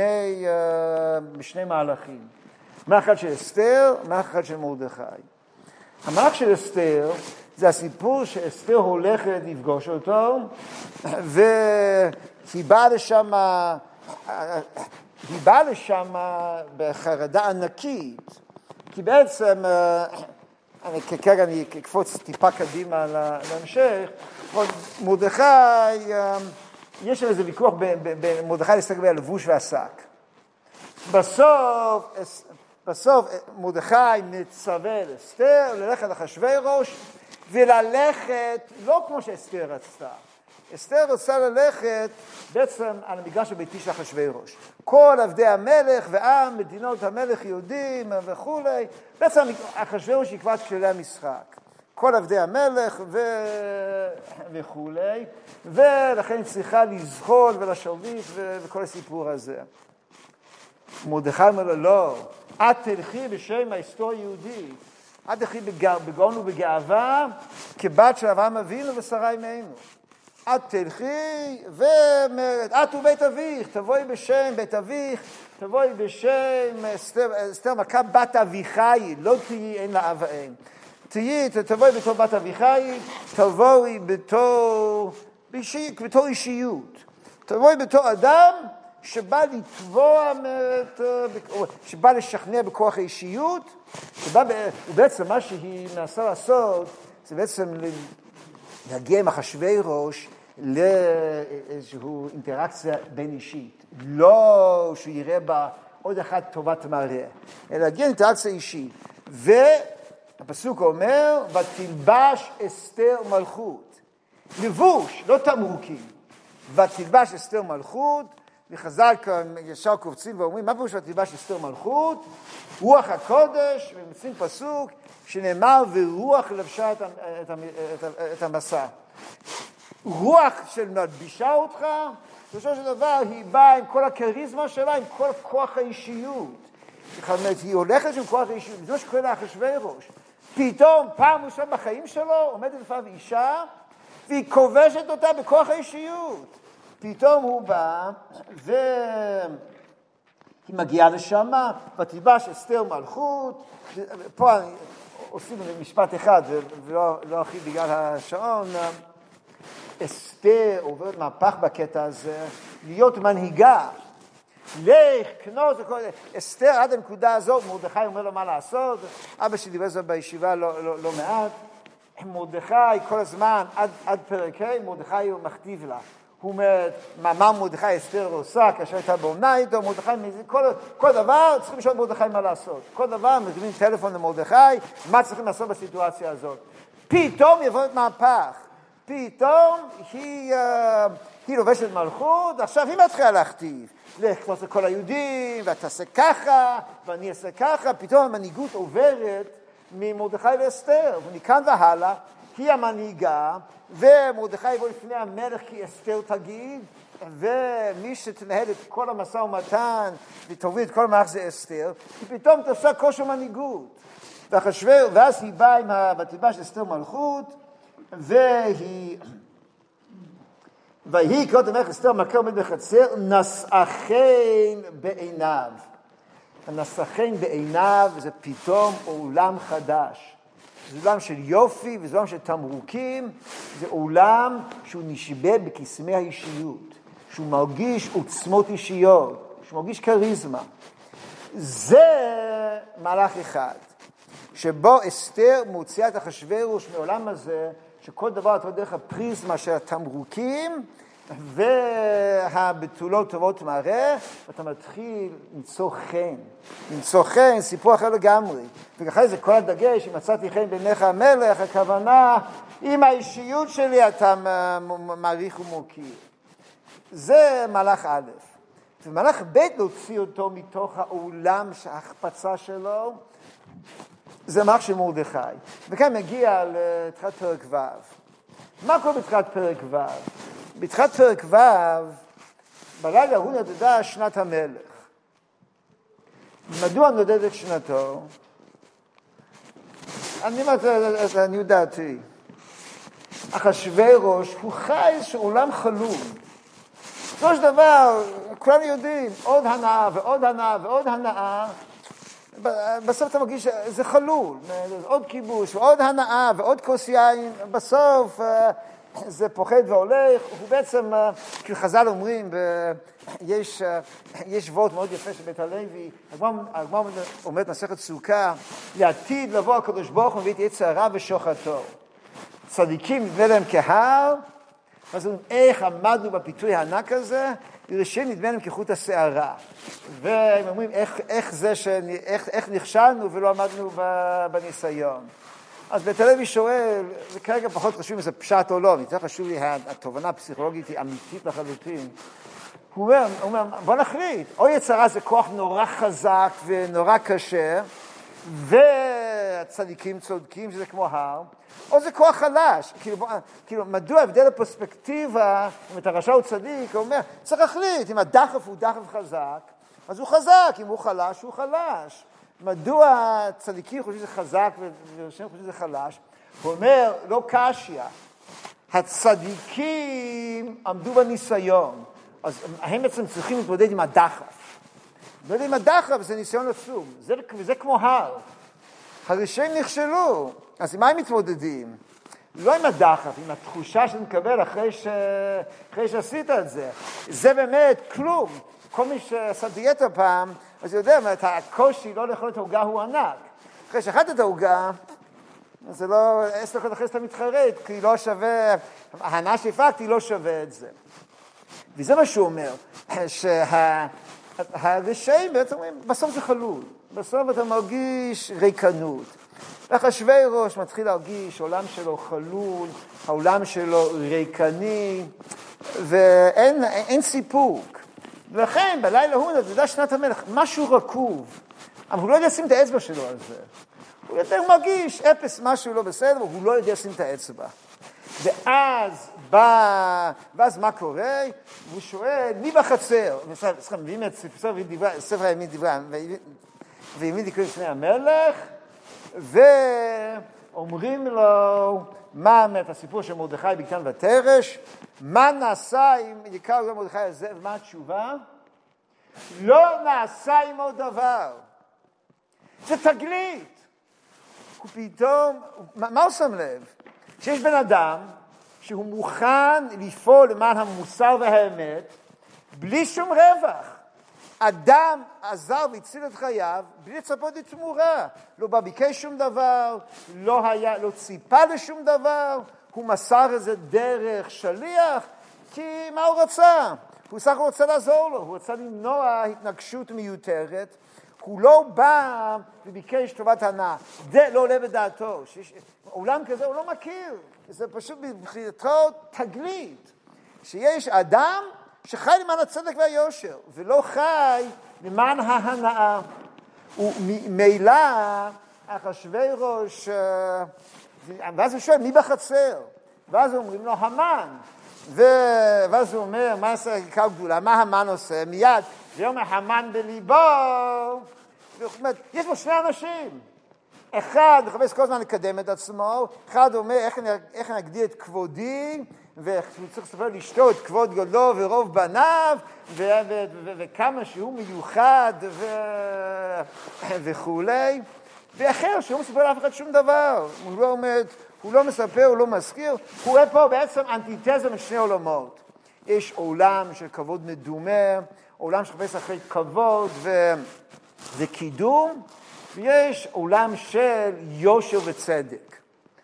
בשני מהלכים. מהלך של אסתר, מהלך של מרדכי. המהלך של אסתר זה הסיפור שאסתר הולכת לפגוש אותו, והיא באה לשם בחרדה ענקית, כי בעצם, כרגע אני אקפוץ טיפה קדימה להמשך, מרדכי, יש איזה ויכוח בין מרדכי לאסתר לגבי הלבוש והשק. בסוף מרדכי מצווה לאסתר ללכת לאחשוורוש וללכת לא כמו שאסתר רצתה. אסתר רוצה ללכת בעצם על המגרש הביתי של אחשוורוש. כל עבדי המלך ועם, מדינות המלך יהודים וכו'. בעצם אחשוורוש יקבע את כללי המשחק. כל עבדי המלך וכו'. ולכן צריכה לזחול ולשרביט וכל הסיפור הזה. מרדכי אומר לו, לא, את תלכי בשם ההיסטוריה היהודית. את תלכי בגאון ובגאווה כבת של אברהם אבינו ושרה אמנו. את תלכי ואומרת, את ובית אביך, תבואי בשם בית אביך, תבואי בשם אסתר מכה בת אביחי, לא תהיי אין לה אב ואם. תבואי בתור בת אביחי, תבואי בתור אישיות. תבואי בתור אדם שבא לתבוע, שבא לשכנע בכוח האישיות, ובעצם מה שהיא מנסה לעשות, זה בעצם להגיע עם אחשוורוש לאיזושהי אינטראקציה בין אישית. לא שהוא יראה בה עוד אחת טובת מראה, אלא להגיע אינטראקציה אישית. והפסוק אומר, ותלבש אסתר מלכות. לבוש, לא תמרוקים. ותלבש אסתר מלכות, וחז"ל כאן ישר קופצים ואומרים, מה פירוש ותלבש אסתר מלכות? רוח הקודש, ומציעים פסוק, שנאמר ורוח לבשה את המסע. רוח של מלבישה אותך, בסופו של דבר היא באה עם כל הקריזמה שלה, עם כל כוח האישיות. היא הולכת עם כוח האישיות, זה שקורה לאחשוורוש. פתאום פעם ראשונה בחיים שלו עומדת לפניו אישה, והיא כובשת אותה בכוח האישיות. פתאום הוא בא, והיא מגיעה לשם, ותלבש אסתר מלכות. פה עושים משפט אחד, ולא הכי בגלל השעון. אסתר עוברת מהפך בקטע הזה, להיות מנהיגה. לך, כנוס, אסתר עד הנקודה הזאת, מרדכי אומר לו מה לעשות, אבא שלי דיבר זאת בישיבה לא מעט, מרדכי כל הזמן, עד פרק ה', מרדכי הוא מכתיב לה. הוא אומר, מה מרדכי אסתר עושה, כאשר הייתה באומנה איתו, מרדכי, כל דבר צריכים לשאול מרדכי מה לעשות. כל דבר, מזמינים טלפון למרדכי, מה צריכים לעשות בסיטואציה הזאת. פתאום יבוא את מהפך. פתאום היא לובשת מלכות, עכשיו היא מתחילה להכתיב. לך כנוס את כל היהודים, ואתה עושה ככה, ואני אעשה ככה. פתאום המנהיגות עוברת ממרדכי לאסתר, ומכאן והלאה היא המנהיגה, ומרדכי יבוא לפני המלך כי אסתר תגיד, ומי שתנהל את כל המשא ומתן ותוביל את כל המערך זה אסתר, היא פתאום תפסה כושר מנהיגות. ואז היא באה ותלבש אסתר מלכות, והיא קראת המלך אסתר מלכה עומד בחצר, נשאה חן בעיניו. הנשאה חן בעיניו זה פתאום עולם חדש. זה עולם של יופי וזה עולם של תמרוקים, זה עולם שהוא נשבה בקסמי האישיות, שהוא מרגיש עוצמות אישיות, שהוא מרגיש קריזמה. זה מהלך אחד, שבו אסתר מוציאה את אחשוורוש מעולם הזה, שכל דבר אתה דרך הפריזמה של התמרוקים, והבתולות טובות מראה, ואתה מתחיל למצוא חן, סיפור אחר לגמרי. וככה זה כל הדגש, אם מצאתי חן בעיניך המלך, הכוונה, עם האישיות שלי אתה מעריך ומוקיר. זה מהלך א'. ומהלך ב' להוציא אותו מתוך העולם שההחפצה שלו, זה מהלך של מרדכי. וכאן מגיע לתחילת פרק ו'. מה קורה בתחילת פרק ו'? בתחילת פרק ו', בלילה הוא נודדה שנת המלך. מדוע נודד את שנתו? אני אומר את עניות דעתי. אחשוורוש הוא חי איזשהו עולם חלום. בסופו של דבר, כולנו יודעים, עוד הנאה ועוד הנאה ועוד הנאה, בסוף אתה מרגיש שזה חלול, עוד כיבוש ועוד הנאה ועוד כוס יין, בסוף זה פוחד והולך. הוא בעצם, כאילו חז"ל אומרים, יש וורט מאוד יפה של בית הלוי, הגמרא אומרת מסכת סוכה, לעתיד לבוא הקדוש ברוך הוא מביא את יצר הרע ושוחטו. צדיקים נדמה להם כהר, אז אומרים, איך עמדנו בפיתוי הענק הזה? ירשים נדמה להם כחוט השערה. והם אומרים, איך נכשלנו ולא עמדנו בניסיון. אז בית הלוי שואל, וכרגע פחות חשוב אם זה פשט או לא, יותר חשוב לי, התובנה הפסיכולוגית היא אמיתית לחלוטין. הוא אומר, בוא נחליט, או יצרה זה כוח נורא חזק ונורא קשה, והצדיקים צודקים שזה כמו הר, או זה כוח חלש. כאילו, מדוע הבדל הפרספקטיבה, אם אתה רשע או צדיק, הוא אומר, צריך להחליט, אם הדחף הוא דחף חזק, אז הוא חזק, אם הוא חלש, הוא חלש. מדוע צדיקים חושבים שזה חזק ורשעים חושבים שזה חלש? הוא אומר, לא קשיא. הצדיקים עמדו בניסיון, אז הם בעצם צריכים להתמודד עם הדחף. להתמודד עם הדחף זה ניסיון עצום, זה כמו הר. הרשעים נכשלו, אז עם מה הם מתמודדים? לא עם הדחף, עם התחושה שנקבל אחרי שעשית את זה. זה באמת כלום. כל מי שעשה דיאטה פעם, אז יודע, הקושי לא לאכול את ההוגה הוא ענק. אחרי שאכלת את ההוגה, זה לא, 10 דקות אחרי שאתה מתחרט, כי לא שווה, ההנאה שהפקתי לא שווה את זה. וזה מה שהוא אומר, שהרשעים בעצם אומרים, בסוף זה חלול, בסוף אתה מרגיש ריקנות. אחשוורוש מתחיל להרגיש, העולם שלו חלול, העולם שלו ריקני, ואין סיפוק. ולכן בלילה הוא נודדה שנת המלך, משהו רקוב, אבל הוא לא יודע לשים את האצבע שלו על זה. הוא יותר מרגיש אפס משהו לא בסדר, הוא לא יודע לשים את האצבע. ואז מה קורה? הוא שואל, מי בחצר? מביאים את ספר הימים דברי, וימים דקרים לפני המלך, ואומרים לו, מה את הסיפור של מרדכי בקטן ותרש, מה נעשה אם יקרא לו מרדכי הזה, ומה התשובה? לא נעשה עמו דבר. זה תגלית. הוא פתאום, מה הוא שם לב? שיש בן אדם שהוא מוכן לפעול למען המוסר והאמת, בלי שום רווח. אדם עזר והציל את חייו בלי לצפות לתמורה. לא בא ביקש שום דבר, לא ציפה לשום דבר, הוא מסר איזה דרך שליח, כי מה הוא רצה? הוא סך הכל רוצה לעזור לו, הוא רצה למנוע התנגשות מיותרת, הוא לא בא וביקש טובת הנאה. זה לא עולה בדעתו. עולם כזה הוא לא מכיר. זה פשוט מבחינתו תגלית. שיש אדם שחי למען הצדק והיושר, ולא חי למען ההנאה. וממילא אחשוורוש, ואז הוא שואל, מי בחצר? ואז אומרים לו, המן. ואז הוא אומר, מה עשה עיקר גדולה? מה המן עושה? מיד, ויאמר המן בליבו. זאת אומרת, יש פה שני אנשים. אחד מחפש כל הזמן לקדם את עצמו, אחד אומר, איך אני אגדיל את כבודי, והוא צריך לספר לאשתו את כבוד גדולו ורוב בניו, וכמה שהוא מיוחד וכולי. ואחר שהוא מספר לאף אחד שום דבר. הוא לא מספר, הוא לא מזכיר. הוא רואה פה בעצם אנטיתזה משני עולמות. יש עולם של כבוד מדומה, עולם שחפש אחרי כבוד וקידום, ויש עולם של יושר וצדק.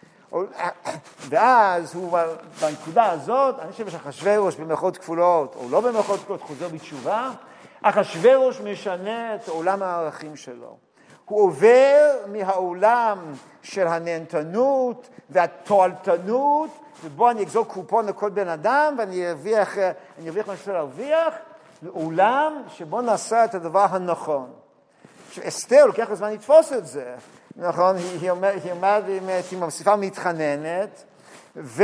ואז הוא, בנקודה הזאת, אני חושב שאחשוורוש במרכאות כפולות, או לא במרכאות כפולות, חוזר בתשובה, אחשוורוש משנה את עולם הערכים שלו. הוא עובר מהעולם של הנהנתנות והתועלתנות, ובו אני אגזור קופון לכל בן אדם, ואני ארוויח מה שאני להרוויח, לעולם שבו נעשה את הדבר הנכון. אסתר לוקח לזמן לתפוס את זה, נכון? היא אומרת עם המוסיפה מתחננת, כי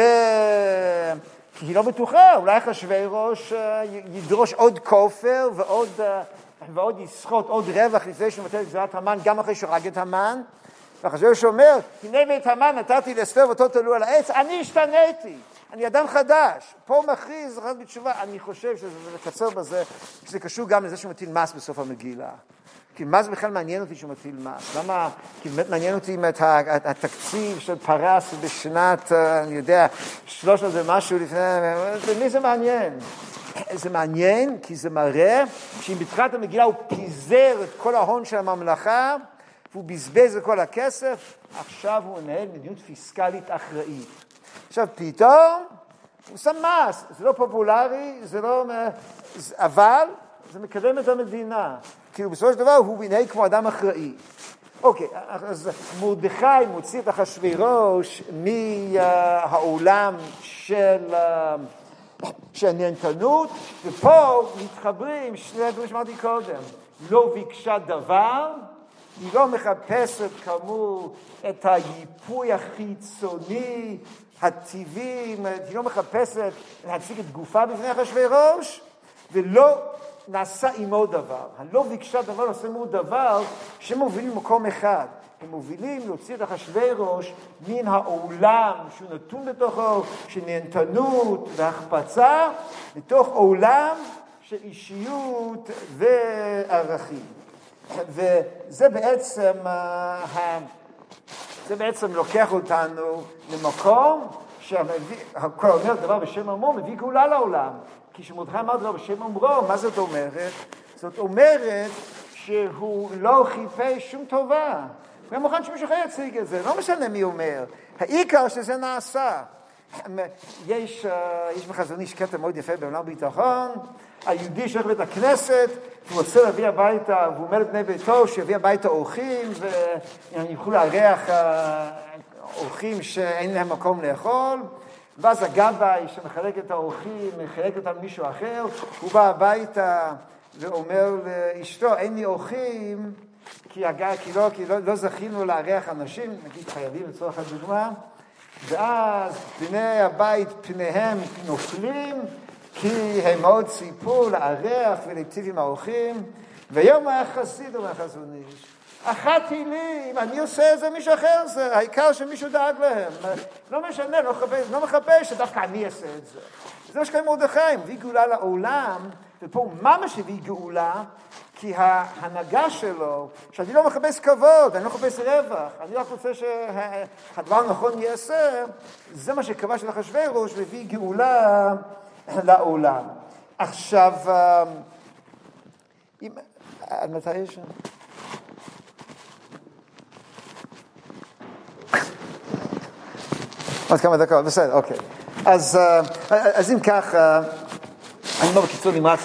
היא לא בטוחה, אולי אחשוורוש ידרוש עוד כופר ועוד יסחוט עוד רווח לפני שהוא נותן את גזירת המן, גם אחרי שהרג את המן. ואחשוורוש אומר, הנה ואת המן נתתי לאסתר ואותו תלו על העץ, אני השתניתי, אני אדם חדש. פה מכריז אחת בתשובה, אני חושב שזה לקצר בזה, שזה קשור גם לזה שהוא מטיל מס בסוף המגילה. כי מה זה בכלל מעניין אותי שהוא מטיל מס? למה? כי באמת מעניין אותי עם התקציב של פרס בשנת, אני יודע, 300 ומשהו לפני, למי זה מעניין? זה מעניין כי זה מראה שאם בתחילת המגילה הוא פיזר את כל ההון של הממלכה, והוא בזבז את כל הכסף, עכשיו הוא מנהל מדיניות פיסקלית אחראית. עכשיו פתאום הוא שם מס, זה לא פופולרי, זה לא, אבל זה מקדם את המדינה. כאילו בסופו של דבר הוא מנהג כמו אדם אחראי. אוקיי, אז מרדכי מוציא את אחשוורוש מהעולם של הנהנתנות, ופה מתחברים שני הדברים שאמרתי קודם. לא ביקשה דבר, היא לא מחפשת כאמור את היפוי החיצוני, הטבעי, היא לא מחפשת להציג את גופה בפני אחשוורוש, ולא נעשה עמו דבר. הלא ביקשה דבר, נעשה עמו דבר, שמובילים למקום אחד. הם מובילים להוציא את אחשוורוש מן העולם שהוא נתון בתוכו, של נהנתנות והחפצה, לתוך עולם של אישיות וערכים. וזה בעצם לוקח אותנו למקום שהכל אומר דבר בשם אומרו, מביא גאולה לעולם. כי שמרדכי אמר דבר בשם אומרו, מה זאת אומרת? זאת אומרת שהוא לא חיפש שום טובה. הוא היה מוכן שמישהו אחר יציג את זה, לא משנה מי אומר. העיקר שזה נעשה. יש בחזון איש קטע מאוד יפה בעולם הביטחון, היהודי שהולך לבית הכנסת, הוא רוצה להביא הביתה, והוא אומר לבני ביתו שיביא הביתה אורחים, והם יוכלו לארח אורחים שאין להם מקום לאכול, ואז הגבאי שמחלק את האורחים, מחלק אותם מישהו אחר, הוא בא הביתה ואומר לאשתו, אין לי אורחים, כי לא זכינו לארח אנשים, נגיד חייבים לצורך הדוגמה, ואז בני הבית פניהם נופלים, כי הם מאוד ציפו לארח ולהיטיב עם האורחים, ויום החסיד אומר החזון איש, אחת לי, אם אני עושה את זה, מישהו אחר זה, העיקר שמישהו דאג להם. לא משנה, לא מחפש שדווקא אני אעשה את זה. זה מה שקרה עם מרדכי, מביא גאולה לעולם, ופה ממש הביא גאולה, כי ההנהגה שלו, שאני לא מחפש כבוד, אני לא מחפש רווח, אני רק רוצה שהדבר הנכון יעשה, זה מה שקבע של אחשוורוש, והביא גאולה לעולם. עכשיו, עד מתי יש? עוד כמה דקות, בסדר, אוקיי. אז אם כך, אני לא בקיצור נמרץ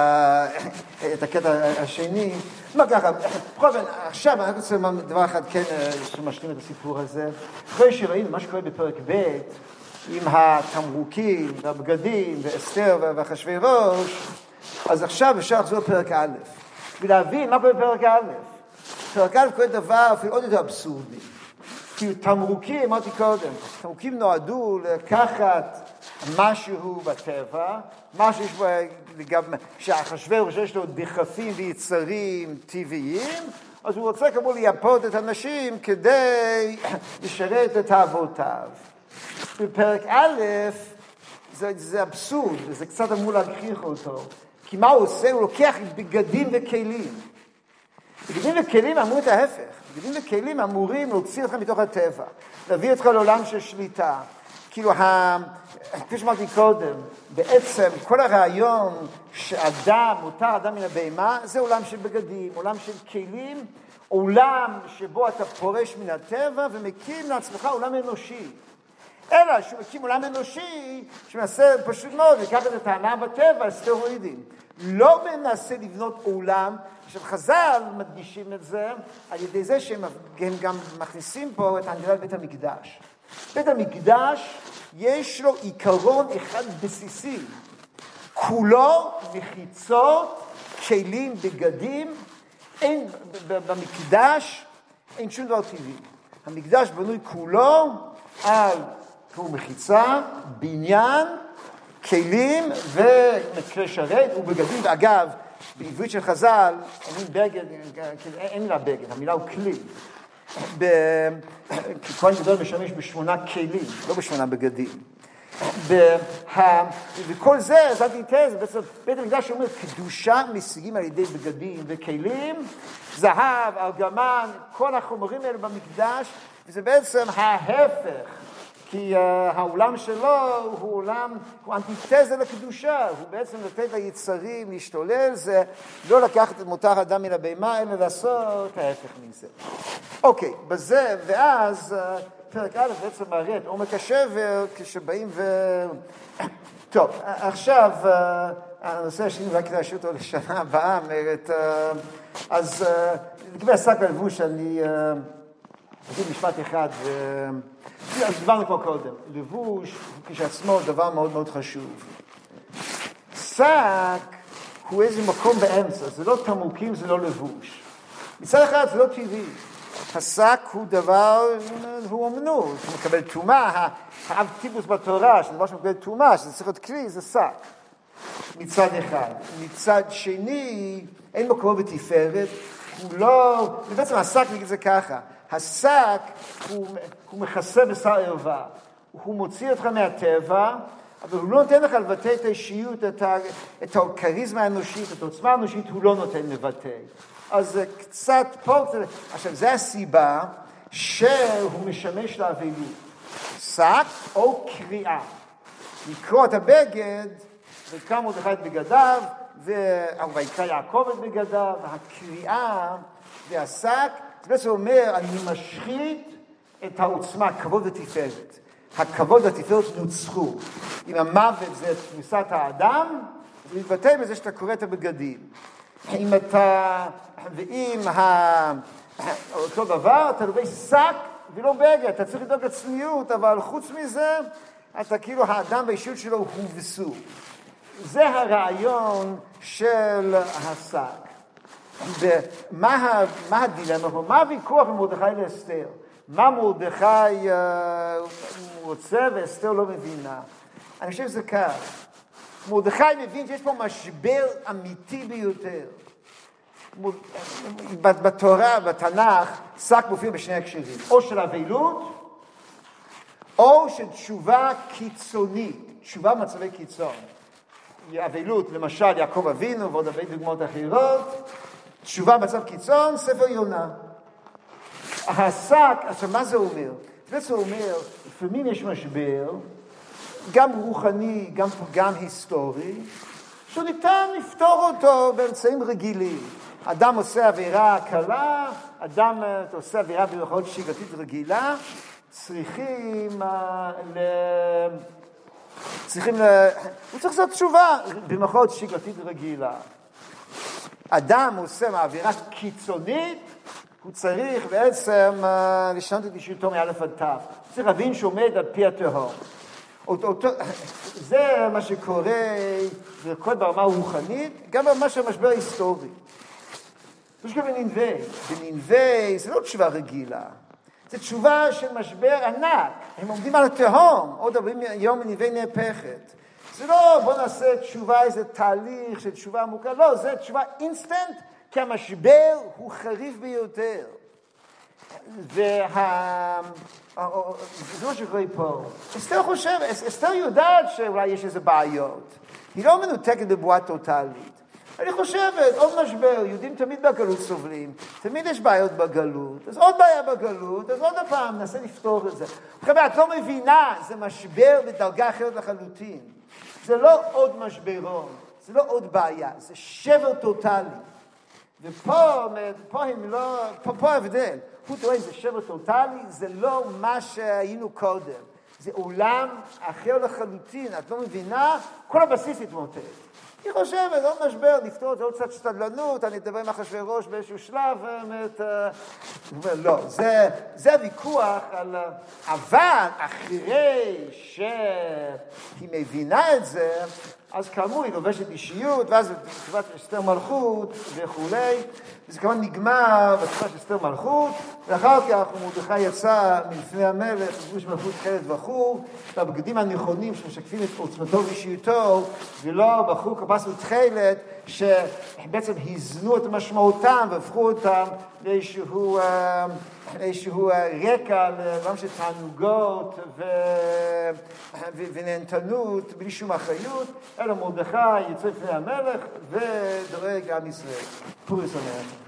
את הקטע השני. מה ככה, בכל אופן, עכשיו אני רוצה דבר אחד כן שמשלים את הסיפור הזה. אחרי שראינו מה שקורה בפרק ב' עם התמרוקים והבגדים ואסתר ואחשוורוש, אז עכשיו אפשר לחזור לפרק א' ולהבין מה קורה בפרק א'. פרק א' קורה דבר אפילו עוד יותר אבסורדי. כי תמרוקים, אמרתי קודם, תמרוקים נועדו לקחת משהו בטבע, מה שיש בו, שהאחשוורוש יש לו דחפים ויצרים טבעיים, אז הוא רוצה כמו לייפות את הנשים כדי לשרת את אבותיו. בפרק א' זה אבסורד, וזה קצת אמור להגחיך אותו. כי מה הוא עושה? הוא לוקח בגדים וכלים. בגדים וכלים אמרו את ההפך. בגדים וכלים אמורים להוציא אותך מתוך הטבע, להביא אותך לעולם של שליטה. כאילו, כפי שאמרתי קודם, בעצם כל הרעיון שאדם, מותר אדם מן הבהמה, זה עולם של בגדים, עולם של כלים, עולם שבו אתה פורש מן הטבע ומקים לעצמך עולם אנושי. אלא שהוא מקים עולם אנושי שמנסה פשוט מאוד לקחת את הטענה בטבע, סטרואידים. לא מנסה לבנות עולם. עכשיו חז"ל מדגישים את זה על ידי זה שהם גם מכניסים פה את הנגלת בית המקדש. בית המקדש יש לו עיקרון אחד בסיסי. כולו מחיצות, כלים, בגדים. אין, במקדש אין שום דבר טבעי. המקדש בנוי כולו על כמו מחיצה, בניין, כלים ומקרה שרת ובגדים. ואגב, בעברית של חז"ל, אין מילה בגד, המילה הוא כלי. כי כהן גדול משמש ב8 כלים, לא ב8 בגדים. וכל זה, אז הייתי תזה, בעצם בית המקדש אומר, קדושה משיגים על ידי בגדים וכלים, זהב, ארגמן, כל החומרים האלה במקדש, וזה בעצם ההפך. כי העולם שלו הוא עולם, הוא אנטיתזה לקדושה, הוא בעצם לתת ליצרים להשתולל, זה לא לקחת את מותר אדם מן הבהמה, אלא לעשות ההפך מזה. אוקיי, בזה, ואז פרק א' בעצם מראה את עומק השבר, כשבאים טוב, עכשיו, הנושא השני, רק כדאי להשאיר אותו לשנה הבאה, אז לגבי השק והלבוש, אני אגיד משפט אחד, אז דברנו כבר קודם, לבוש כשעצמו דבר מאוד מאוד חשוב. שק הוא איזה מקום באמצע, זה לא תמרוקים, זה לא לבוש. מצד אחד זה לא טבעי. השק הוא דבר, הוא אומנות, הוא מקבל תומה, האב טיבוס בתורה, שזה דבר שמקבל תומה, שזה צריך להיות כלי, זה שק. מצד אחד. מצד שני, אין מקום בתפארת, הוא לא, בעצם השק נגיד זה ככה, השק הוא מכסה בשר ערווה, הוא מוציא אותך מהטבע, אבל הוא לא נותן לך לבטא את האישיות, את הכריזמה האנושית, את העוצמה האנושית, הוא לא נותן לבטא. אז זה קצת פה, עכשיו זה הסיבה שהוא משמש לאבלות. שק או קריאה. לקרוא את הבגד, וקרא מרדכי את בגדיו, ויקרא יעקב את בגדיו, הקריאה והשק, זה בעצם אומר, אני משחית את העוצמה, כבוד ותפארת. הכבוד והתפארת נוצחו. אם המוות זה תמיסת האדם, זה מתבטא בזה שאתה קורא את הבגדים. אם אתה, ואם אותו דבר, אתה לובש שק ולא בגד, אתה צריך לדאוג לצניעות, אבל חוץ מזה, אתה כאילו האדם באישיות שלו הוא וסור. זה הרעיון של השק. ומה הדילמה פה? מה הוויכוח במרדכי לאסתר? מה מרדכי רוצה ואסתר לא מבינה? אני חושב שזה כך. מרדכי מבין שיש פה משבר אמיתי ביותר. בתורה, בתנ"ך, שק מופיע בשני הקשרים. או של אבלות, או של תשובה קיצונית. תשובה במצבי קיצון. אבלות, למשל, יעקב אבינו ועוד הרבה דוגמאות אחרות. תשובה במצב קיצון, ספר יונה. השק, עכשיו מה זה אומר? זה אומר, לפעמים יש משבר, גם רוחני, גם היסטורי, שהוא ניתן לפתור אותו באמצעים רגילים. אדם עושה עבירה קלה, אדם עושה עבירה במחאות שגרתית רגילה, צריכים הוא צריך לעשות תשובה במחאות שגרתית רגילה. אדם עושה מעבירה קיצונית, הוא צריך בעצם לשנות את אישיותו מאלף עד תו. צריך להבין שעומד על פי התהום. זה מה שקורה, זה קורה ברמה הרוחנית, גם ברמה של משבר היסטורי. יש גם בנינווה. בנינווה זה לא תשובה רגילה. זו תשובה של משבר ענק. הם עומדים על התהום. עוד 40 יום בנינווה נהפכת. זה לא בוא נעשה תשובה איזה תהליך של תשובה עמוקה. לא, זה תשובה אינסטנט, כי המשבר הוא חריף ביותר. זה מה שקורה פה. אסתר חושב, אסתר יודעת שאולי יש איזה בעיות. היא לא מנותקת בבועה טוטלית. אני חושבת, עוד משבר, יהודים תמיד בגלות סובלים, תמיד יש בעיות בגלות, אז עוד בעיה בגלות, אז עוד הפעם ננסה לפתור את זה. חבר'ה, את לא מבינה, זה משבר בדרגה אחרת לחלוטין. זה לא עוד משברון, זה לא עוד בעיה, זה שבר טוטלי. ופה הם לא, פה ההבדל. הוא טוען, זה שבר טוטלי, זה לא מה שהיינו קודם. זה עולם אחר לחלוטין, את לא מבינה, כל הבסיס התמוטט. היא חושבת, עוד משבר, לפתור את זה עוד קצת שתדלנות, אני אדבר עם אחשוורוש באיזשהו שלב, לא, זה הוויכוח על, אבל אחרי שהיא מבינה את זה, אז כאמור היא לובשת אישיות, ואז בתקופת אסתר מלכות וכולי, וזה כמובן נגמר בתקופה של אסתר מלכות, ואחר כך מרדכי יצא מלפני המלך, לבוש מלכות תכלת בחור, בבגדים הנכונים שמשקפים את עוצמתו ואישיותו, ולא בחור קבס ותכלת, שבעצם הזנו את משמעותם והפכו אותם לאיזשהו רקע לעולם של תענוגות ונהנתנות בלי שום אחריות, אלא מרדכי יצא לפני המלך ודורג עם ישראל. פורים שמח.